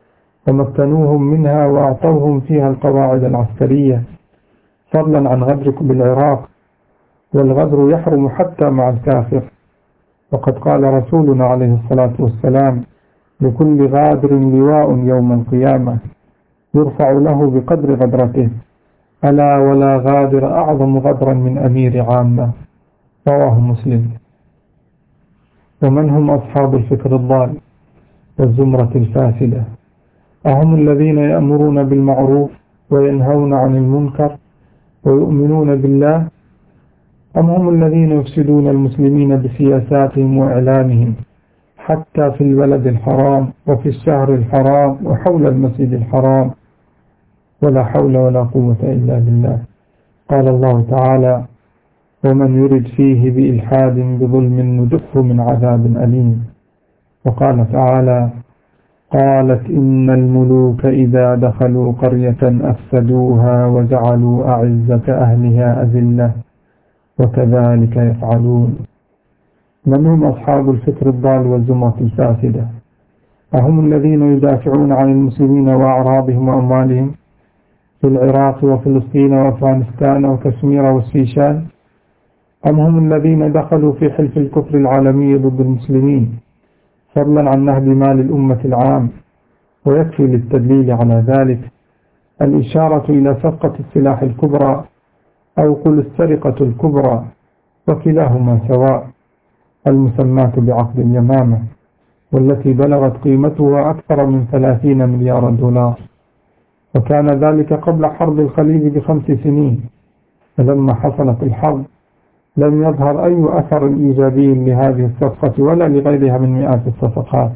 ومكنوهم منها وأعطوهم فيها القواعد العسكرية، فضلا عن غدركم بالعراق، والغدر يحرم حتى مع الكافر. وقد قال رسولنا عليه الصلاة والسلام: لكل غادر لواء يوم القيامة يرفع له بقدر غدرته، ألا ولا غادر أعظم غدرا من أمير عامة. رواه مسلم. ومن هم أصحاب الفكر الضال والزمرة الفاسدة؟ أهم الذين يأمرون بالمعروف وينهون عن المنكر ويؤمنون بالله، أم هم الذين يفسدون المسلمين بسياساتهم وإعلامهم حتى في البلد الحرام وفي الشهر الحرام وحول المسجد الحرام؟ ولا حول ولا قوة إلا بالله. قال الله تعالى: ومن يرد فيه بإلحاد بظلم نذقه من عذاب أليم. وقال تعالى: قالت إن الملوك إذا دخلوا قرية أفسدوها وجعلوا أعزة أهلها أذلة وكذلك يفعلون. من هم أصحاب الفكر الضال والزمرة الفاسدة؟ أهم الذين يدافعون عن المسلمين وأعراضهم وأموالهم في العراق وفلسطين وأفغانستان وكشمير والشيشان، أم هم الذين دخلوا في حلف الكفر العالمي ضد المسلمين، فضلا عن نهب مال الأمة العام؟ ويكفي للتدليل على ذلك الإشارة إلى صفقة السلاح الكبرى أو قل السرقة الكبرى، وكلاهما سواء، المسماة بعقد اليمامة، والتي بلغت قيمتها أكثر من 30 مليار دولار، وكان ذلك قبل حرب الخليج ب5 سنين. فلما حصلت الحرب لم يظهر أي أثر إيجابي لهذه الصفقة ولا لغيرها من مئات الصفقات،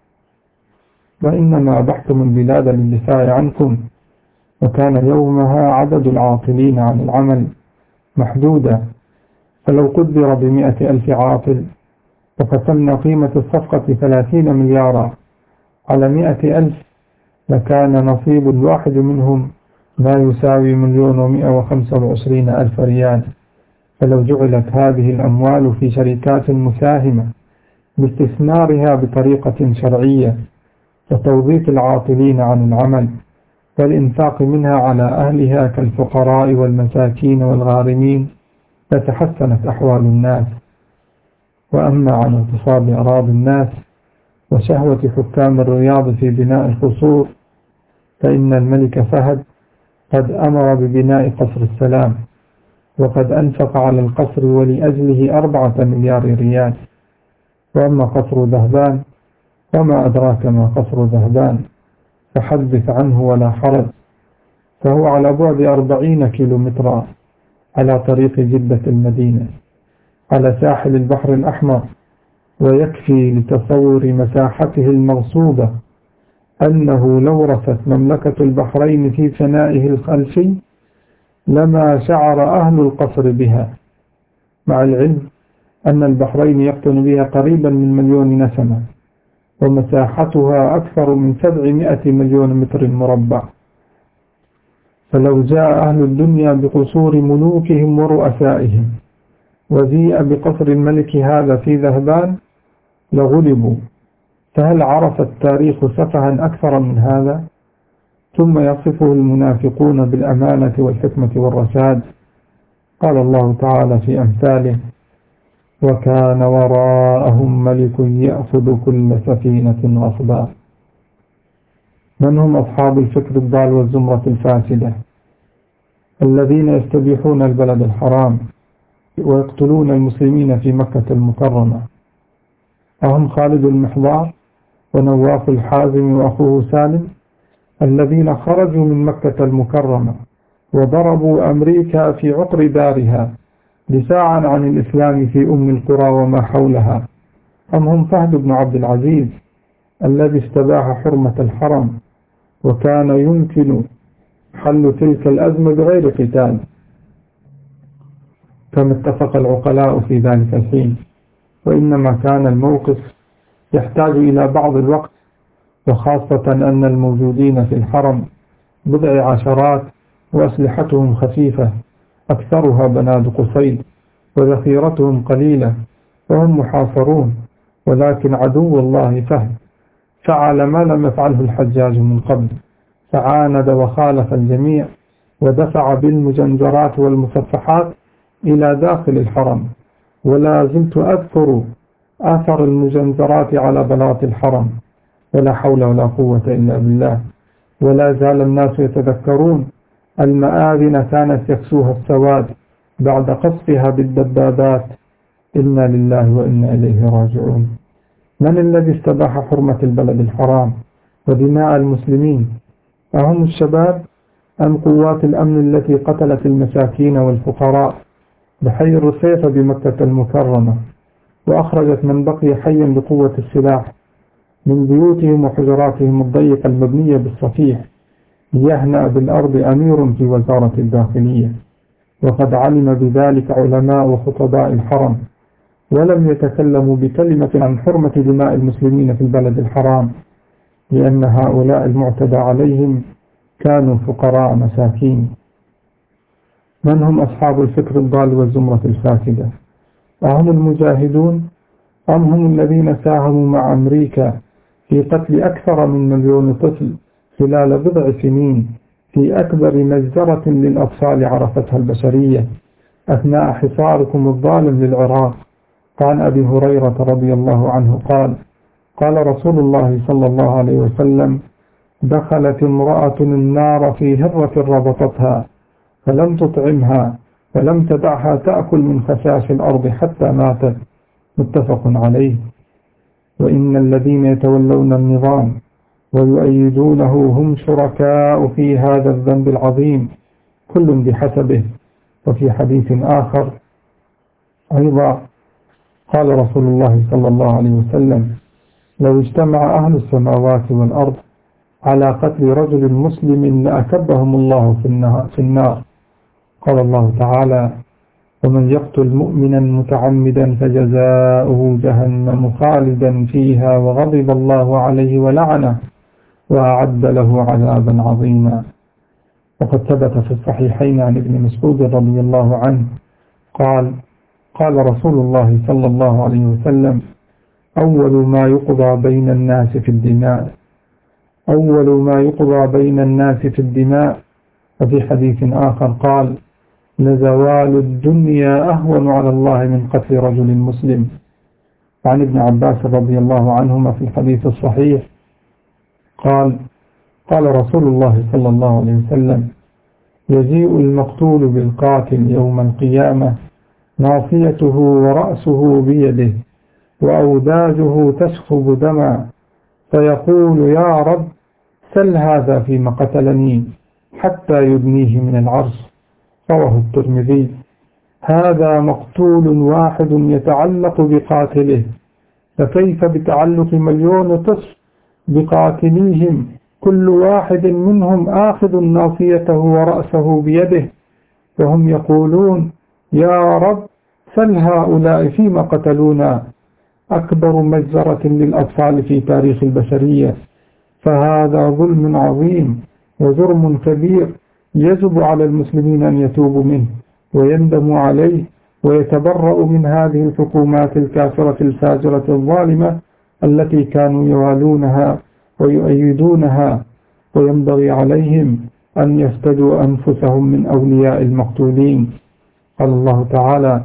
وإنما أبحتم البلاد للدفاع عنكم، وكان يومها عدد العاطلين عن العمل محدودا، فلو قدر ب100,000 عاطل وقسمنا قيمة الصفقة 30 مليارا على 100,000 لكان نصيب الواحد منهم ما يساوي 1,125,000 ريال. فلو جعلت هذه الأموال في شركات مساهمة باستثمارها بطريقة شرعية وتوظيف العاطلين عن العمل والإنفاق منها على أهلها كالفقراء والمساكين والغارمين لتحسنت أحوال الناس. وأما عن اغتصاب أراضي الناس وشهوة حكام الرياض في بناء القصور، فإن الملك فهد قد أمر ببناء قصر السلام، وقد أنفق على القصر ولأجله 4 مليار ريال. وأما قصر ذهبان وما أدراك ما قصر ذهبان فحدث عنه ولا حرج، فهو على بعد 40 كيلومترا على طريق جدة المدينة على ساحل البحر الأحمر. ويكفي لتصور مساحته المغصوبة أنه لو رست مملكة البحرين في ثنائه الخلفي لما شعر أهل القصر بها، مع العلم أن البحرين يقطن بها قريبا من 1,000,000 نسمة، ومساحتها أكثر من 700 مليون متر مربع. فلو جاء أهل الدنيا بقصور ملوكهم ورؤسائهم وجيء بقصر الملك هذا في ذهبان لغلبوا. فهل عرف التاريخ سفها أكثر من هذا؟ ثم يصفه المنافقون بالأمانة والحكمة والرشاد. قال الله تعالى في أمثاله: وكان وراءهم ملك يأخذ كل سفينة غصبا. من هم أصحاب الفكر الضال والزمرة الفاسدة؟ الذين يستبيحون البلد الحرام ويقتلون المسلمين في مكة المكرمة. أهم خالد المحضار ونواف الحازم وأخوه سالم الذين خرجوا من مكة المكرمة وضربوا أمريكا في عقر دارها دفاعا عن الإسلام في أم القرى وما حولها؟ أم هم فهد بن عبد العزيز الذي استباح حرمة الحرم وكان يمكن حل تلك الأزمة بغير قتال، كما اتفق العقلاء في ذلك الحين؟ وإنما كان الموقف يحتاج إلى بعض الوقت، وخاصة أن الموجودين في الحرم بضع عشرات وأسلحتهم خفيفة أكثرها بناد قصيد وذخيرتهم قليلة وهم محاصرون، ولكن عدو الله فهد فعل ما لم يفعله الحجاج من قبل، فعاند وخالف الجميع ودفع بالمجنزرات والمسفحات إلى داخل الحرم. ولا زلت أذكر أثر المجنزرات على بلاط الحرم، ولا حول ولا قوة إلا بالله. ولا زال الناس يتذكرون المآذن كانت يكسوها السواد بعد قصفها بالدبابات. إنا لله وإنا إليه راجعون. من الذي استباح حرمة البلد الحرام ودماء المسلمين؟ أهم الشباب أم قوات الأمن التي قتلت المساكين والفقراء بحي الرصيف بمكة المكرمة، وأخرجت من بقي حيا بقوة السلاح من بيوتهم وحجراتهم الضيقة المبنية بالصفيح ليهنأ بالأرض أمير في وزارة الداخلية؟ وقد علم بذلك علماء وخطباء الحرم، ولم يتكلموا بكلمة عن حرمة دماء المسلمين في البلد الحرام، لأن هؤلاء المعتدى عليهم كانوا فقراء مساكين. من هم أصحاب الفكر الضال والزمرة الفاسدة؟ أهم المجاهدون أم هم الذين ساهموا مع أمريكا في قتل أكثر من 1,000,000 طفل خلال بضع سنين في أكبر مجزرة للأطفال عرفتها البشرية أثناء حصاركم الظالم للعراق؟ عن أبي هريرة رضي الله عنه قال: قال رسول الله صلى الله عليه وسلم: دخلت امرأة النار في هرة ربطتها فلم تطعمها فلم تدعها تأكل من خشاش الأرض حتى ماتت. متفق عليه. وإن الذين يتولون النظام ويؤيدونه هم شركاء في هذا الذنب العظيم، كل بحسبه. وفي حديث آخر أيضا قال رسول الله صلى الله عليه وسلم: لو اجتمع أهل السماوات والأرض على قتل رجل مسلم لأكبهم الله في النار. قال الله تعالى: ومن يقتل مؤمنا متعمدا فجزاؤه جهنم خالدا فيها وغضب الله عليه ولعنه وأعد له عذابا عظيما. وقد ثبت في الصحيحين عن ابن مسعود رضي الله عنه قال: قال رسول الله صلى الله عليه وسلم: أول ما يقضى بين الناس في الدماء، أول ما يقضى بين الناس في الدماء. وفي حديث آخر قال: لزوال الدنيا أهون على الله من قتل رجل مسلم. عن ابن عباس رضي الله عنهما في الحديث الصحيح قال: قال رسول الله صلى الله عليه وسلم: يجيء المقتول بالقاتل يوم القيامة ناصيته ورأسه بيده وأوداجه تسخب دما، فيقول: يا رب سل هذا فيما قتلني حتى يدنيه من العرش. رواه الترمذي. هذا مقتول واحد يتعلق بقاتله، فكيف بتعلق 1,000,000 طفل بقاتليهم كل واحد منهم آخذ ناصيته ورأسه بيده، وهم يقولون: يا رب سل هؤلاء فيما قتلونا. أكبر مجزرة للأطفال في تاريخ البشرية، فهذا ظلم عظيم وجرم كبير يجب على المسلمين أن يتوبوا منه ويندموا عليه ويتبرؤوا من هذه الحكومات الكافرة الفاجرة الظالمة التي كانوا يوالونها ويؤيدونها، وينبغي عليهم أن يفتدوا أنفسهم من أولياء المقتولين. قال الله تعالى: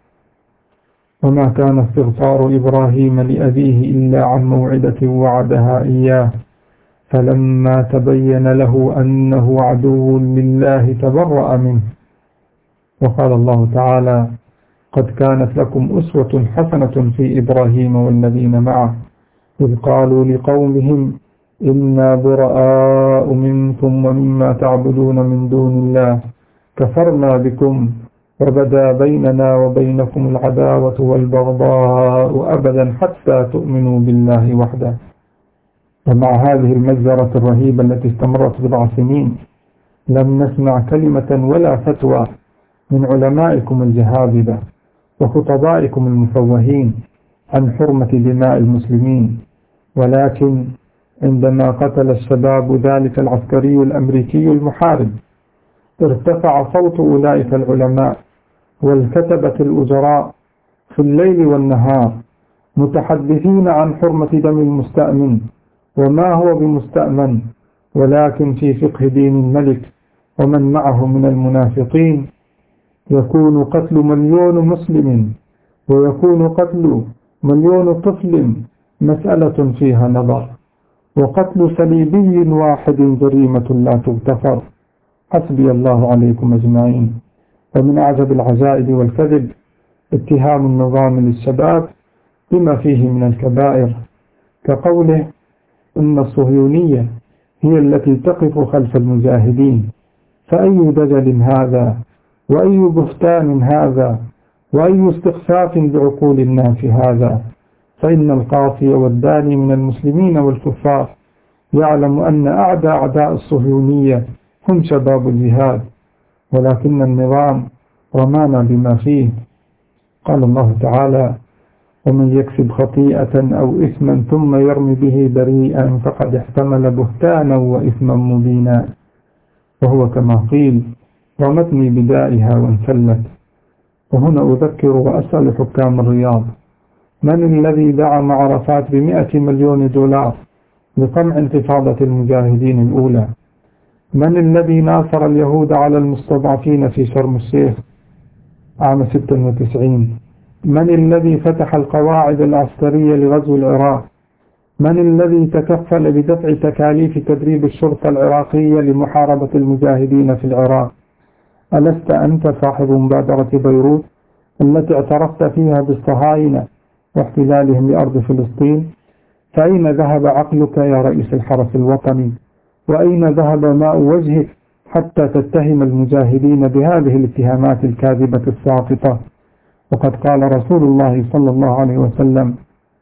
وما كان استغفار إبراهيم لأبيه إلا عن موعدة وعدها إياه فلما تبين له أنه عدو لله تبرأ منه. وقال الله تعالى: قد كانت لكم أسوة حسنة في إبراهيم والذين معه إذ قالوا لقومهم إنا براء منكم ومما تعبدون من دون الله كفرنا بكم وبدا بيننا وبينكم العداوة والبغضاء أبدا حتى تؤمنوا بالله وحده. ومع هذه المجزرة الرهيبة التي استمرت 7 سنين لم نسمع كلمة ولا فتوى من علمائكم الجهابذة وخطبائكم المفوهين عن حرمة دماء المسلمين، ولكن عندما قتل الشباب ذلك العسكري الأمريكي المحارب ارتفع صوت أولئك العلماء والكتبة الأجراء في الليل والنهار متحدثين عن حرمة دم المستأمن وما هو بمستأمن، ولكن في فقه دين الملك ومن معه من المنافقين يكون قتل 1,000,000 مسلم ويكون قتل 1,000,000 طفل مسألة فيها نظر، وقتل صليبي واحد جريمة لا تغتفر. حسبي الله عليكم أجمعين. ومن أعجب العجائب والكذب اتهام النظام للشباب بما فيه من الكبائر، كقوله إن الصهيونية هي التي تقف خلف المجاهدين، فأي دجل هذا، وأي بهتان هذا، وأي استخفاف بعقول الناس هذا؟ فإن القاصي والداني من المسلمين والكفار يعلم أن أعداء الصهيونية هم شباب الجهاد، ولكن النظام رمانا بما فيه. قال الله تعالى: ومن يكسب خطيئة أو إثما ثم يرمي به بريئا فقد احتمل بهتانا وإثما مبينا. وهو كما قيل: رمتني بدائها وانسلت. وهنا أذكر وأسأل حكام الرياض: من الذي دعم عرفات ب100 مليون دولار لقمع انتفاضة المجاهدين الأولى؟ من الذي ناصر اليهود على المستضعفين في شرم الشيخ عام 96؟ من الذي فتح القواعد العسكرية لغزو العراق؟ من الذي تكفل بدفع تكاليف تدريب الشرطة العراقية لمحاربة المجاهدين في العراق؟ ألست أنت صاحب مبادرة بيروت التي اعترفت فيها بالصهاينة واحتلالهم لأرض فلسطين؟ فأين ذهب عقلك يا رئيس الحرس الوطني؟ وأين ذهب ماء وجهك حتى تتهم المجاهدين بهذه الاتهامات الكاذبة الساقطة؟ وقد قال رسول الله صلى الله عليه وسلم: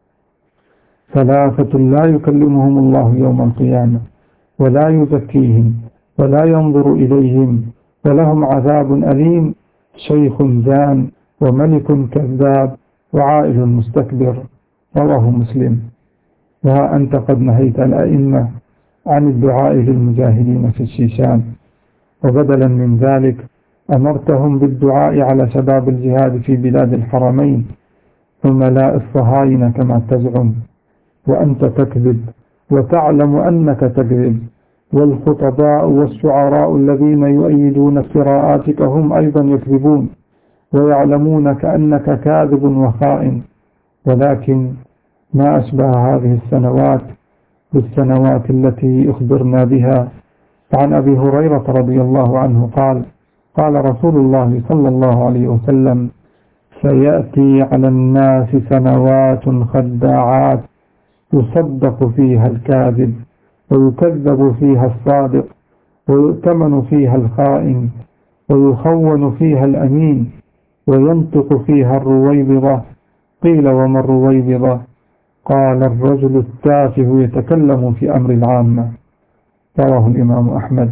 3 لا يكلمهم الله يوم القيامة ولا يزكيهم ولا ينظر إليهم ولهم عذاب أليم: شيخ زان وملك كذاب وعائل مستكبر. رواه مسلم. وها أنت قد نهيت الأئمة عن الدعاء للمجاهدين في الشيشان، وبدلا من ذلك أمرتهم بالدعاء على شباب الجهاد في بلاد الحرمين وملاء الصهاينة كما تزعم، وأنت تكذب وتعلم أنك تكذب، والخطباء والشعراء الذين يؤيدون قراءاتك هم أيضا يكذبون ويعلمون كأنك كاذب وخائن. ولكن ما أشبه هذه السنوات بالسنوات التي أخبرنا بها. عن أبي هريرة رضي الله عنه قال: قال رسول الله صلى الله عليه وسلم: سيأتي على الناس سنوات خداعات يصدق فيها الكاذب ويكذب فيها الصادق ويؤتمن فيها الخائن ويخون فيها الأمين وينطق فيها الرويبضة. قيل: وما الرويبضة؟ قال: الرجل التافه يتكلم في أمر العامة. رواه الإمام أحمد.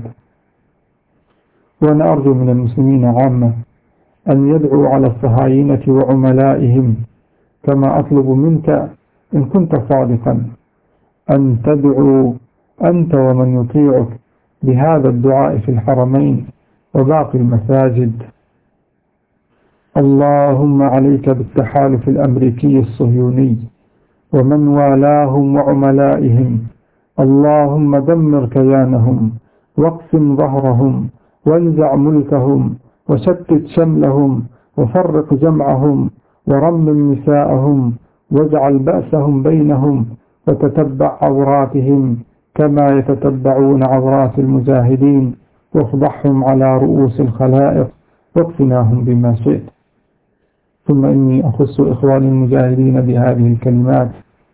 وأنا أرجو من المسلمين عامة أن يدعوا على الصهاينة وعملائهم، كما أطلب منك إن كنت صادقا أن تدعو أنت ومن يطيعك بهذا الدعاء في الحرمين وباقي المساجد: اللهم عليك بالتحالف الأمريكي الصهيوني ومن والاهم وعملائهم، اللهم دمر كيانهم واقسم ظهرهم وانزع ملكهم وشتت شملهم وفرق جمعهم ورمم نساءهم واجعل بأسهم بينهم وتتبع عوراتهم كما يتتبعون عورات المجاهدين وافضحهم على رؤوس الخلائق واكفناهم بما شئت. ثم إني أخص إخواني المجاهدين بهذه الكلمات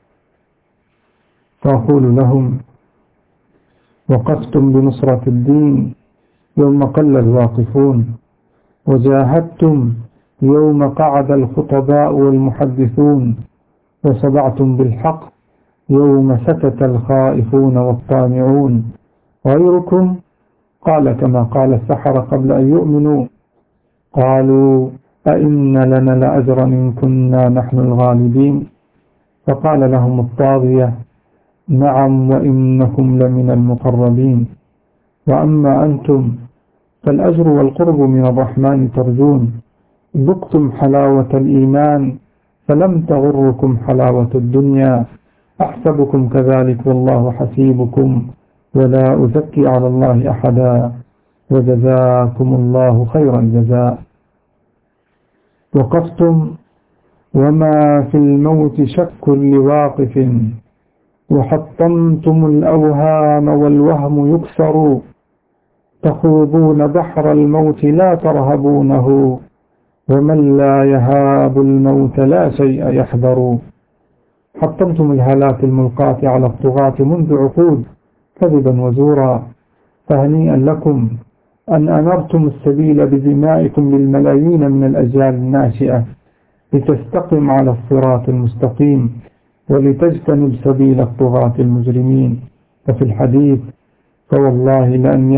فأقول لهم: وقفتم بنصرة الدين يوم قل الواقفون، وجاهدتم يوم قعد الخطباء والمحدثون، وصدعتم بالحق يوم سكت الخائفون والطامعون. غيركم قال كما قال السحرة قبل أن يؤمنوا، قالوا: أئن لنا لأجرا إن كنا نحن الغالبين؟ فقال لهم الطاغية: نعم وإنكم لمن المقربين، وأما أنتم فالأجر والقرب من الرحمن ترجون، ذقتم حلاوة الإيمان فلم تغركم حلاوة الدنيا، أحسبكم كذلك والله حسيبكم ولا أزكي على الله أحدا وجزاكم الله خير الجزاء. وقفتم وما في الموت شك لواقف، وحطمتم الأوهام والوهم يكسر، تخوضون بحر الموت لا ترهبونه، ومن لا يهاب الموت لا شيء يحذر. حطمتم الهالات الملقاة على الطغاة منذ عقود كذبا وزورا، فهنيئا لكم أن أنرتم السبيل بدمائكم للملايين من الأجيال الناشئة لتستقم على الصراط المستقيم ولتجتنب سبيل الطغاة المجرمين. وفي الحديث فوالله لأن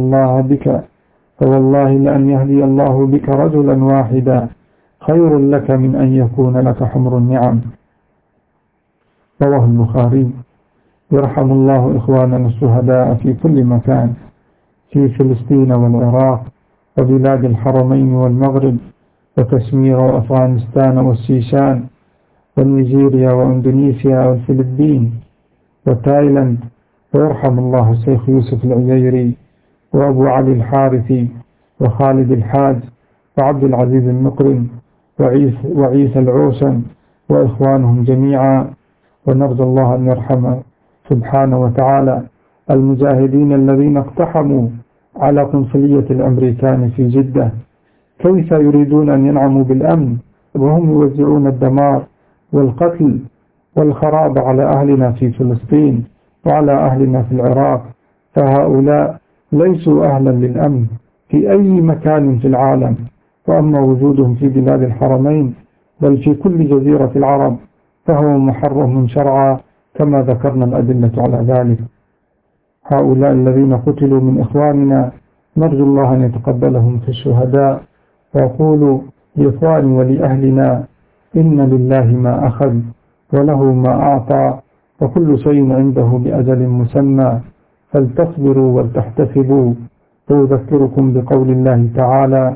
يهدي الله بك رجلا واحدا خير لك من أن يكون لك حمر النعم. رواه البخاري. يرحم الله إخواننا الشهداء في كل مكان، في فلسطين والعراق وبلاد الحرمين والمغرب وكشمير وأفغانستان والشيشان ونيجيريا وإندونيسيا والفلبين وتايلاند. ويرحم الله الشيخ يوسف العييري وأبو علي الحارثي وخالد الحاج وعبد العزيز المقرن وعيسى العوشن وإخوانهم جميعا. ونرجو الله أن يرحم سبحانه وتعالى المجاهدين الذين اقتحموا على قنصلية الأمريكان في جدة. كيف يريدون أن ينعموا بالأمن وهم يوزعون الدمار والقتل والخراب على أهلنا في فلسطين وعلى أهلنا في العراق؟ فهؤلاء ليسوا أهلا للأمن في أي مكان في العالم، وأما وجودهم في بلاد الحرمين بل في كل جزيرة العرب فهو محرم شرعا كما ذكرنا الأدلة على ذلك. هؤلاء الذين قتلوا من إخواننا نرجو الله أن يتقبلهم في الشهداء، ويقول لإخواني ولأهلنا إن لله ما أخذ وله ما أعطى وكل شيء عنده بأجل مسمى، فلتصبروا ولتحتسبوا. وأذكركم بقول الله تعالى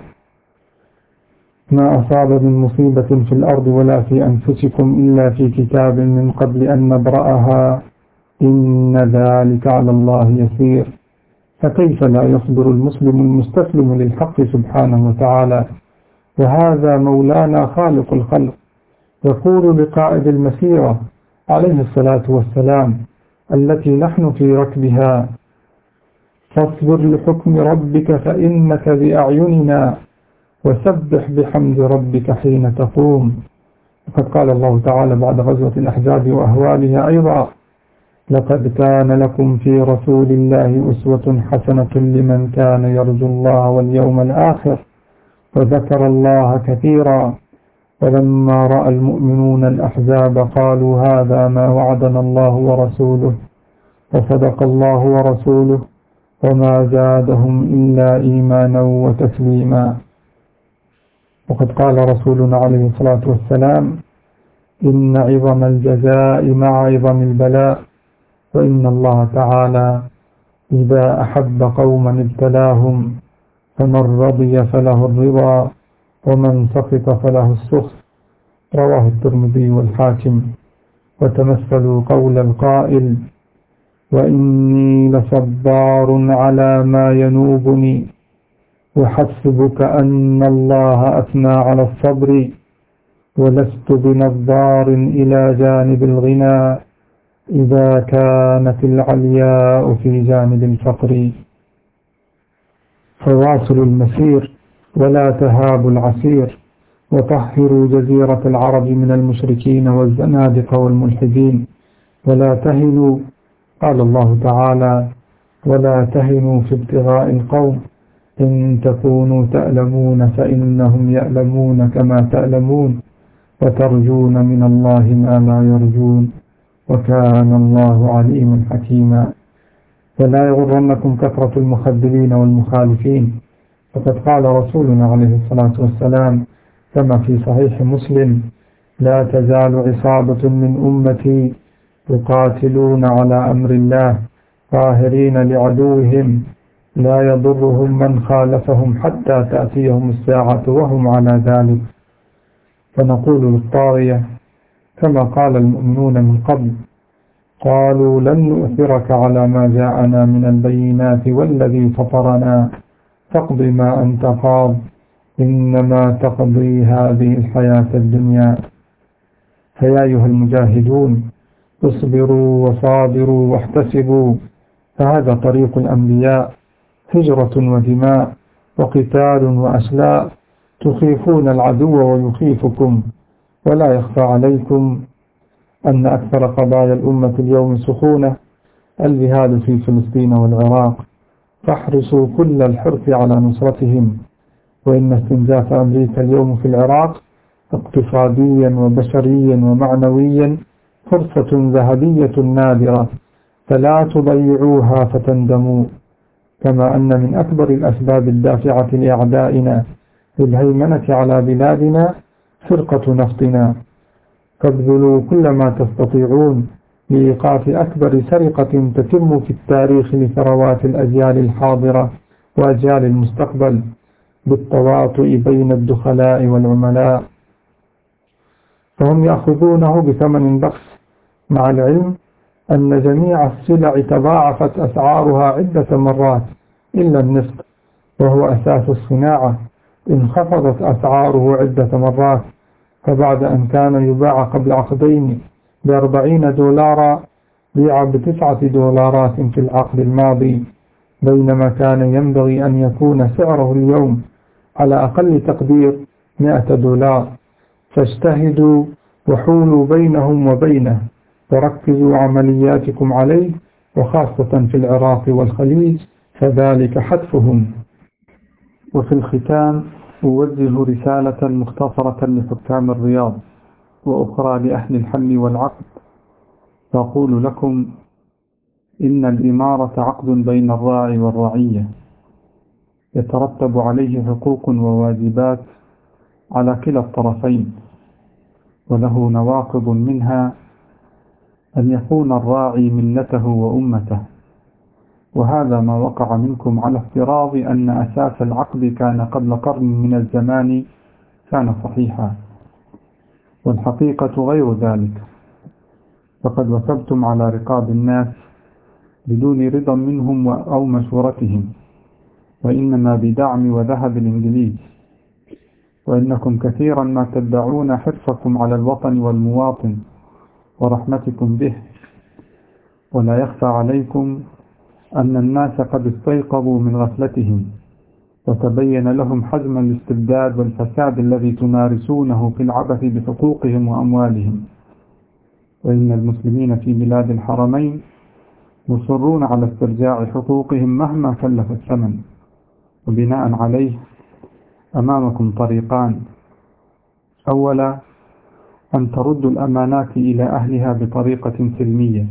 ما أصاب من مصيبة في الأرض ولا في أنفسكم إلا في كتاب من قبل أن نبرأها إن ذلك على الله يسير. فكيف لا يصبر المسلم المستسلم للحق سبحانه وتعالى؟ وهذا مولانا خالق الخلق يقول لقائد المسيرة عليه الصلاة والسلام التي نحن في ركبها فاصبر لحكم ربك فإنك بأعيننا وسبح بحمد ربك حين تقوم. وقد قال الله تعالى بعد غزوة الأحزاب وأهوالها أيضا لقد كان لكم في رسول الله أسوة حسنة لمن كان يرجو الله واليوم الآخر وذكر الله كثيرا. ولما رأى المؤمنون الأحزاب قالوا هذا ما وعدنا الله ورسوله وصدق الله ورسوله وما زادهم إلا إيمانا وتسليما. وقد قال رسولنا عليه الصلاة والسلام إن عظم الجزاء مع عظم البلاء، وإن الله تعالى إذا أحب قوما ابتلاهم فمن رضي فله الرضا ومن سخط فله السخط. رواه الترمذي والحاكم. وتمثلوا قول القائل وإني لصبار على ما ينوبني وحسبك أن الله أثنى على الصبر ولست بنظار إلى جانب الغنى إذا كانت العلياء في جانب الفقر. فواصلوا المسير ولا تهابوا العسير وطهروا جزيرة العرب من المشركين والزنادقة والملحدين ولا تهنوا. قال الله تعالى ولا تهنوا في ابتغاء القوم إن تكونوا تألمون فإنهم يألمون كما تألمون وترجون من الله ما لا يرجون وكان الله عليما حكيما. ولا يغرنكم كثرة المخذلين والمخالفين، فقد قال رسولنا عليه الصلاة والسلام كما في صحيح مسلم لا تزال عصابة من أمتي يقاتلون على أمر الله ظاهرين لعدوهم لا يضرهم من خالفهم حتى تأتيهم الساعة وهم على ذلك. فنقول للطاغية كما قال المؤمنون من قبل قالوا لن نؤثرك على ما جاءنا من البينات والذي فطرنا فاقض ما أنت قاض إنما تقضي هذه الحياة الدنيا. فيا أيها المجاهدون اصبروا وصابروا واحتسبوا، فهذا طريق الأنبياء، هجرة ودماء وقتال وأسلاء، تخيفون العدو ويخيفكم. ولا يخفى عليكم أن أكثر قضايا الأمة اليوم سخونة، الجهاد في فلسطين والعراق، فاحرصوا كل الحرص على نصرتهم. وإن استنزاف أمريكا اليوم في العراق اقتصاديا وبشريا ومعنويا فرصة ذهبية نادرة، فلا تضيعوها فتندموا. كما أن من أكبر الأسباب الدافعة لأعدائنا للهيمنة على بلادنا سرقة نفطنا، فابذلوا كل ما تستطيعون لإيقاف أكبر سرقة تتم في التاريخ لثروات الأجيال الحاضرة وأجيال المستقبل بالتواطؤ بين الدخلاء والعملاء، فهم يأخذونه بثمن بخس، مع العلم أن جميع السلع تضاعفت أسعارها عدة مرات إلا النفط، وهو أساس الصناعة، انخفضت أسعاره عدة مرات، فبعد أن كان يباع قبل عقدين ب$40 بيع ب$9 في العقد الماضي، بينما كان ينبغي أن يكون سعره اليوم على أقل تقدير $100. فاجتهدوا وحولوا بينهم وبينه، وركزوا عملياتكم عليه، وخاصة في العراق والخليج فذلك حتفهم. وفي الختام أوجه رسالة مختصرة لحكام الرياض وأخرى لأهل الحل والعقد، فأقول لكم إن الإمارة عقد بين الراعي والرعية، يترتب عليه حقوق وواجبات على كلا الطرفين، وله نواقض منها أن يكون الراعي ملته وأمته، وهذا ما وقع منكم على افتراض أن أساس العقد كان قبل قرن من الزمان كان صحيحا، والحقيقة غير ذلك، فقد وثبتم على رقاب الناس بدون رضا منهم أو مشورتهم، وإنما بدعم وذهب الإنجليز، وإنكم كثيرا ما تدعون حرصكم على الوطن والمواطن ورحمتكم به، ولا يخفى عليكم أن الناس قد استيقظوا من غفلتهم وتبين لهم حجم الاستبداد والفساد الذي تمارسونه في العبث بحقوقهم وأموالهم. وإن المسلمين في بلاد الحرمين مصرون على استرجاع حقوقهم مهما كلف الثمن، وبناء عليه أمامكم طريقان: أولا أن تردوا الأمانات إلى أهلها بطريقة سلمية،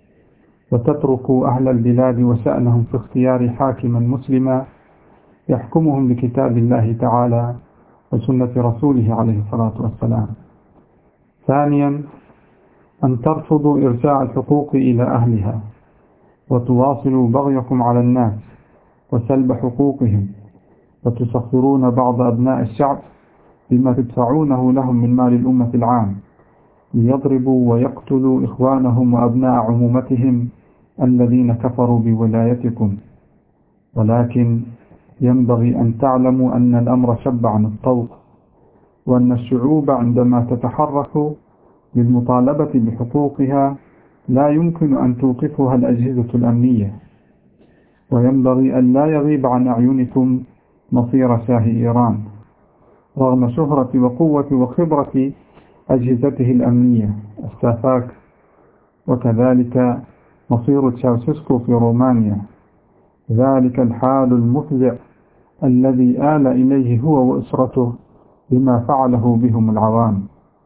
وتتركوا أهل البلاد وشأنهم في اختيار حاكما مسلما يحكمهم بكتاب الله تعالى وسنة رسوله عليه الصلاة والسلام. ثانيا أن ترفضوا إرجاع الحقوق إلى أهلها، وتواصلوا بغيكم على الناس وسلب حقوقهم، وتسخرون بعض أبناء الشعب بما تدفعونه لهم من مال الأمة العام ليضربوا ويقتلوا إخوانهم وأبناء عمومتهم الذين كفروا بولايتكم. ولكن ينبغي أن تعلموا أن الأمر شب عن الطوق، وأن الشعوب عندما تتحرك للمطالبة بحقوقها لا يمكن أن توقفها الأجهزة الأمنية، وينبغي أن لا يغيب عن أعينكم مصير شاه إيران رغم شهرة وقوة وخبرة أجهزته الأمنية السافاك، وكذلك مصير تشاوشسكو في رومانيا، ذلك الحال المفزع الذي آل إليه هو وأسرته بما فعله بهم العوام.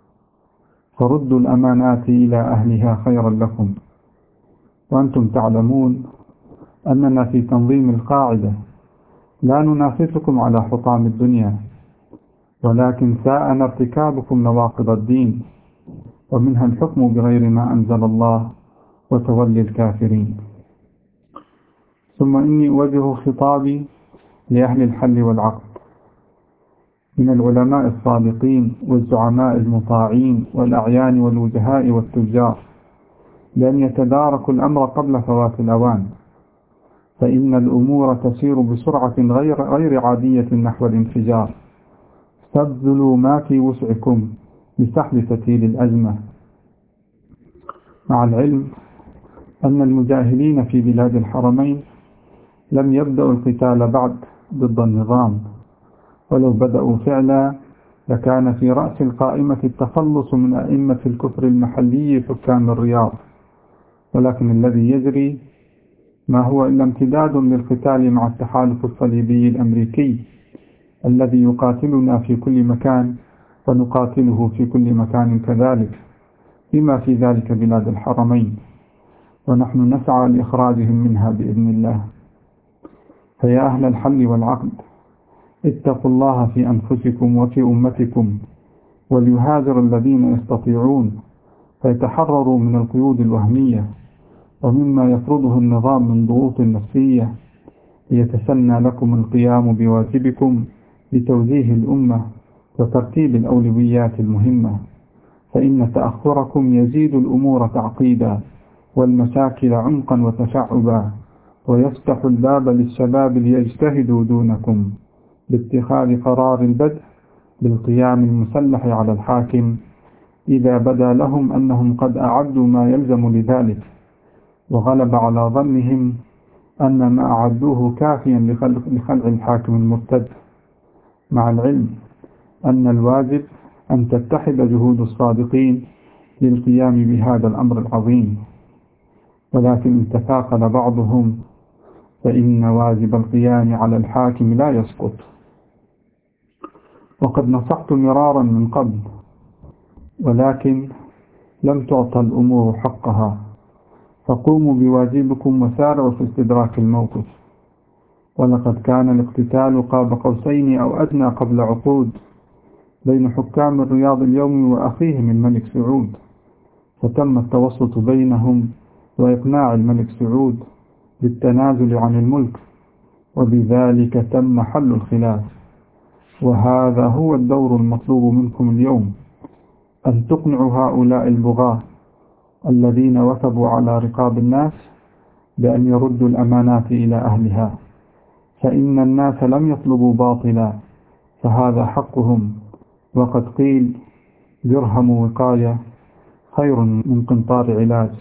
فردوا الأمانات إلى أهلها خيرا لكم. وأنتم تعلمون أننا في تنظيم القاعدة لا ننافسكم على حطام الدنيا، ولكن ساءنا ارتكابكم نواقض الدين، ومنها الحكم بغير ما أنزل الله وتولي الكافرين. ثم إني أوجه خطابي لأهل الحل والعقد من العلماء الصادقين والزعماء المطاعين والأعيان والوجهاء والتجار، بأن يتداركوا الأمر قبل فوات الأوان، فإن الأمور تسير بسرعة غير عادية نحو الانفجار. فابذلوا ما في وسعكم لسحب فتيل الأزمة، مع العلم أن المجاهدين في بلاد الحرمين لم يبدأوا القتال بعد ضد النظام، ولو بدأوا فعلا لكان في رأس القائمة التخلص من أئمة الكفر المحلي حكام الرياض، ولكن الذي يجري ما هو إلا امتداد للقتال مع التحالف الصليبي الأمريكي الذي يقاتلنا في كل مكان ونقاتله في كل مكان كذلك، بما في ذلك بلاد الحرمين، ونحن نسعى لإخراجهم منها بإذن الله. فيا أهل الحل والعقد، اتقوا الله في أنفسكم وفي أمتكم، وليهاجر الذين يستطيعون فيتحرروا من القيود الوهمية ومما يفرضه النظام من ضغوط نفسية، ليتسنى لكم القيام بواجبكم لتوجيه الأمة وترتيب الأولويات المهمة، فإن تأخركم يزيد الأمور تعقيدا والمشاكل عمقا وتشعبا، ويفتح الباب للشباب ليجتهدوا دونكم باتخاذ قرار البدء بالقيام المسلح على الحاكم إذا بدا لهم أنهم قد أعدوا ما يلزم لذلك، وغلب على ظنهم أن ما أعدوه كافيا لخلع الحاكم المرتد، مع العلم أن الواجب أن تتحد جهود الصادقين للقيام بهذا الأمر العظيم، ولكن إن تثاقل بعضهم فإن واجب القيام على الحاكم لا يسقط. وقد نصحت مرارا من قبل، ولكن لم تعطى الأمور حقها، فقوموا بواجبكم وسارعوا في استدراك الموقف. ولقد كان الاقتتال قاب قوسين أو أدنى قبل عقود بين حكام الرياض اليوم وأخيهم الملك سعود، فتم التوسط بينهم وإقناع الملك سعود بالتنازل عن الملك، وبذلك تم حل الخلاف. وهذا هو الدور المطلوب منكم اليوم، أن تقنعوا هؤلاء البغاة الذين وثبوا على رقاب الناس بأن يردوا الأمانات إلى أهلها، فإن الناس لم يطلبوا باطلا، فهذا حقهم، وقد قيل درهم وقاية خير من قنطار علاج.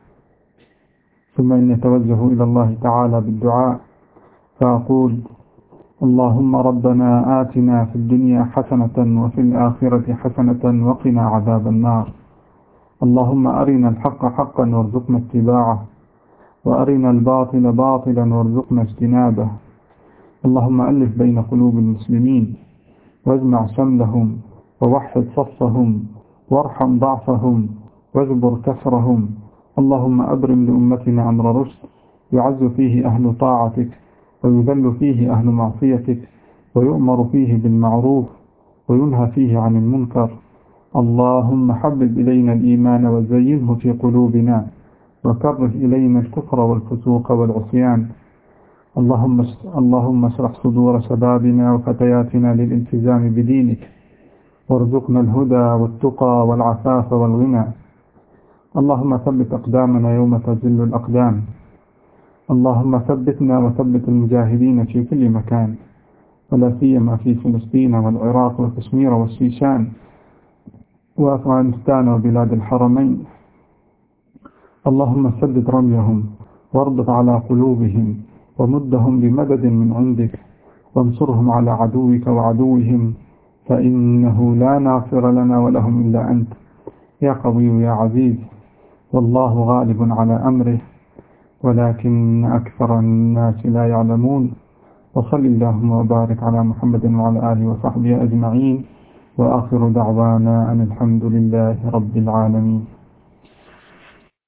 ثم إن يتوجه إلى الله تعالى بالدعاء فأقول: اللهم ربنا آتنا في الدنيا حسنة وفي الآخرة حسنة وقنا عذاب النار. اللهم أرنا الحق حقا وارزقنا اتباعه، وأرنا الباطل باطلا وارزقنا اجتنابه. اللهم ألف بين قلوب المسلمين واجمع شملهم ووحد صفهم وارحم ضعفهم واجبر كسرهم. اللهم أبرم لأمتنا أمر رشد يعز فيه أهل طاعتك ويذل فيه أهل معصيتك، ويؤمر فيه بالمعروف وينهى فيه عن المنكر. اللهم حبب إلينا الإيمان وزينه في قلوبنا، وكره إلينا الكفر والفسوق والعصيان. اللهم اشرح صدور شبابنا وفتياتنا للالتزام بدينك، وارزقنا الهدى والتقى والعفاف والغنى. اللهم ثبت أقدامنا يوم تزل الأقدام. اللهم ثبتنا وثبت المجاهدين في كل مكان، ولا سيما في فلسطين والعراق وكشمير والشيشان وأفغانستان وبلاد الحرمين. اللهم سدد رميهم واربط على قلوبهم ومدهم بمدد من عندك، وانصرهم على عدوك وعدوهم، فإنه لا ناصر لنا ولهم إلا أنت يا قوي يا عزيز. والله غالب على أمره ولكن أكثر الناس لا يعلمون. وصل اللهم وبارك على محمد وعلى آله وصحبه أجمعين، وآخر دعوانا أن الحمد لله رب العالمين.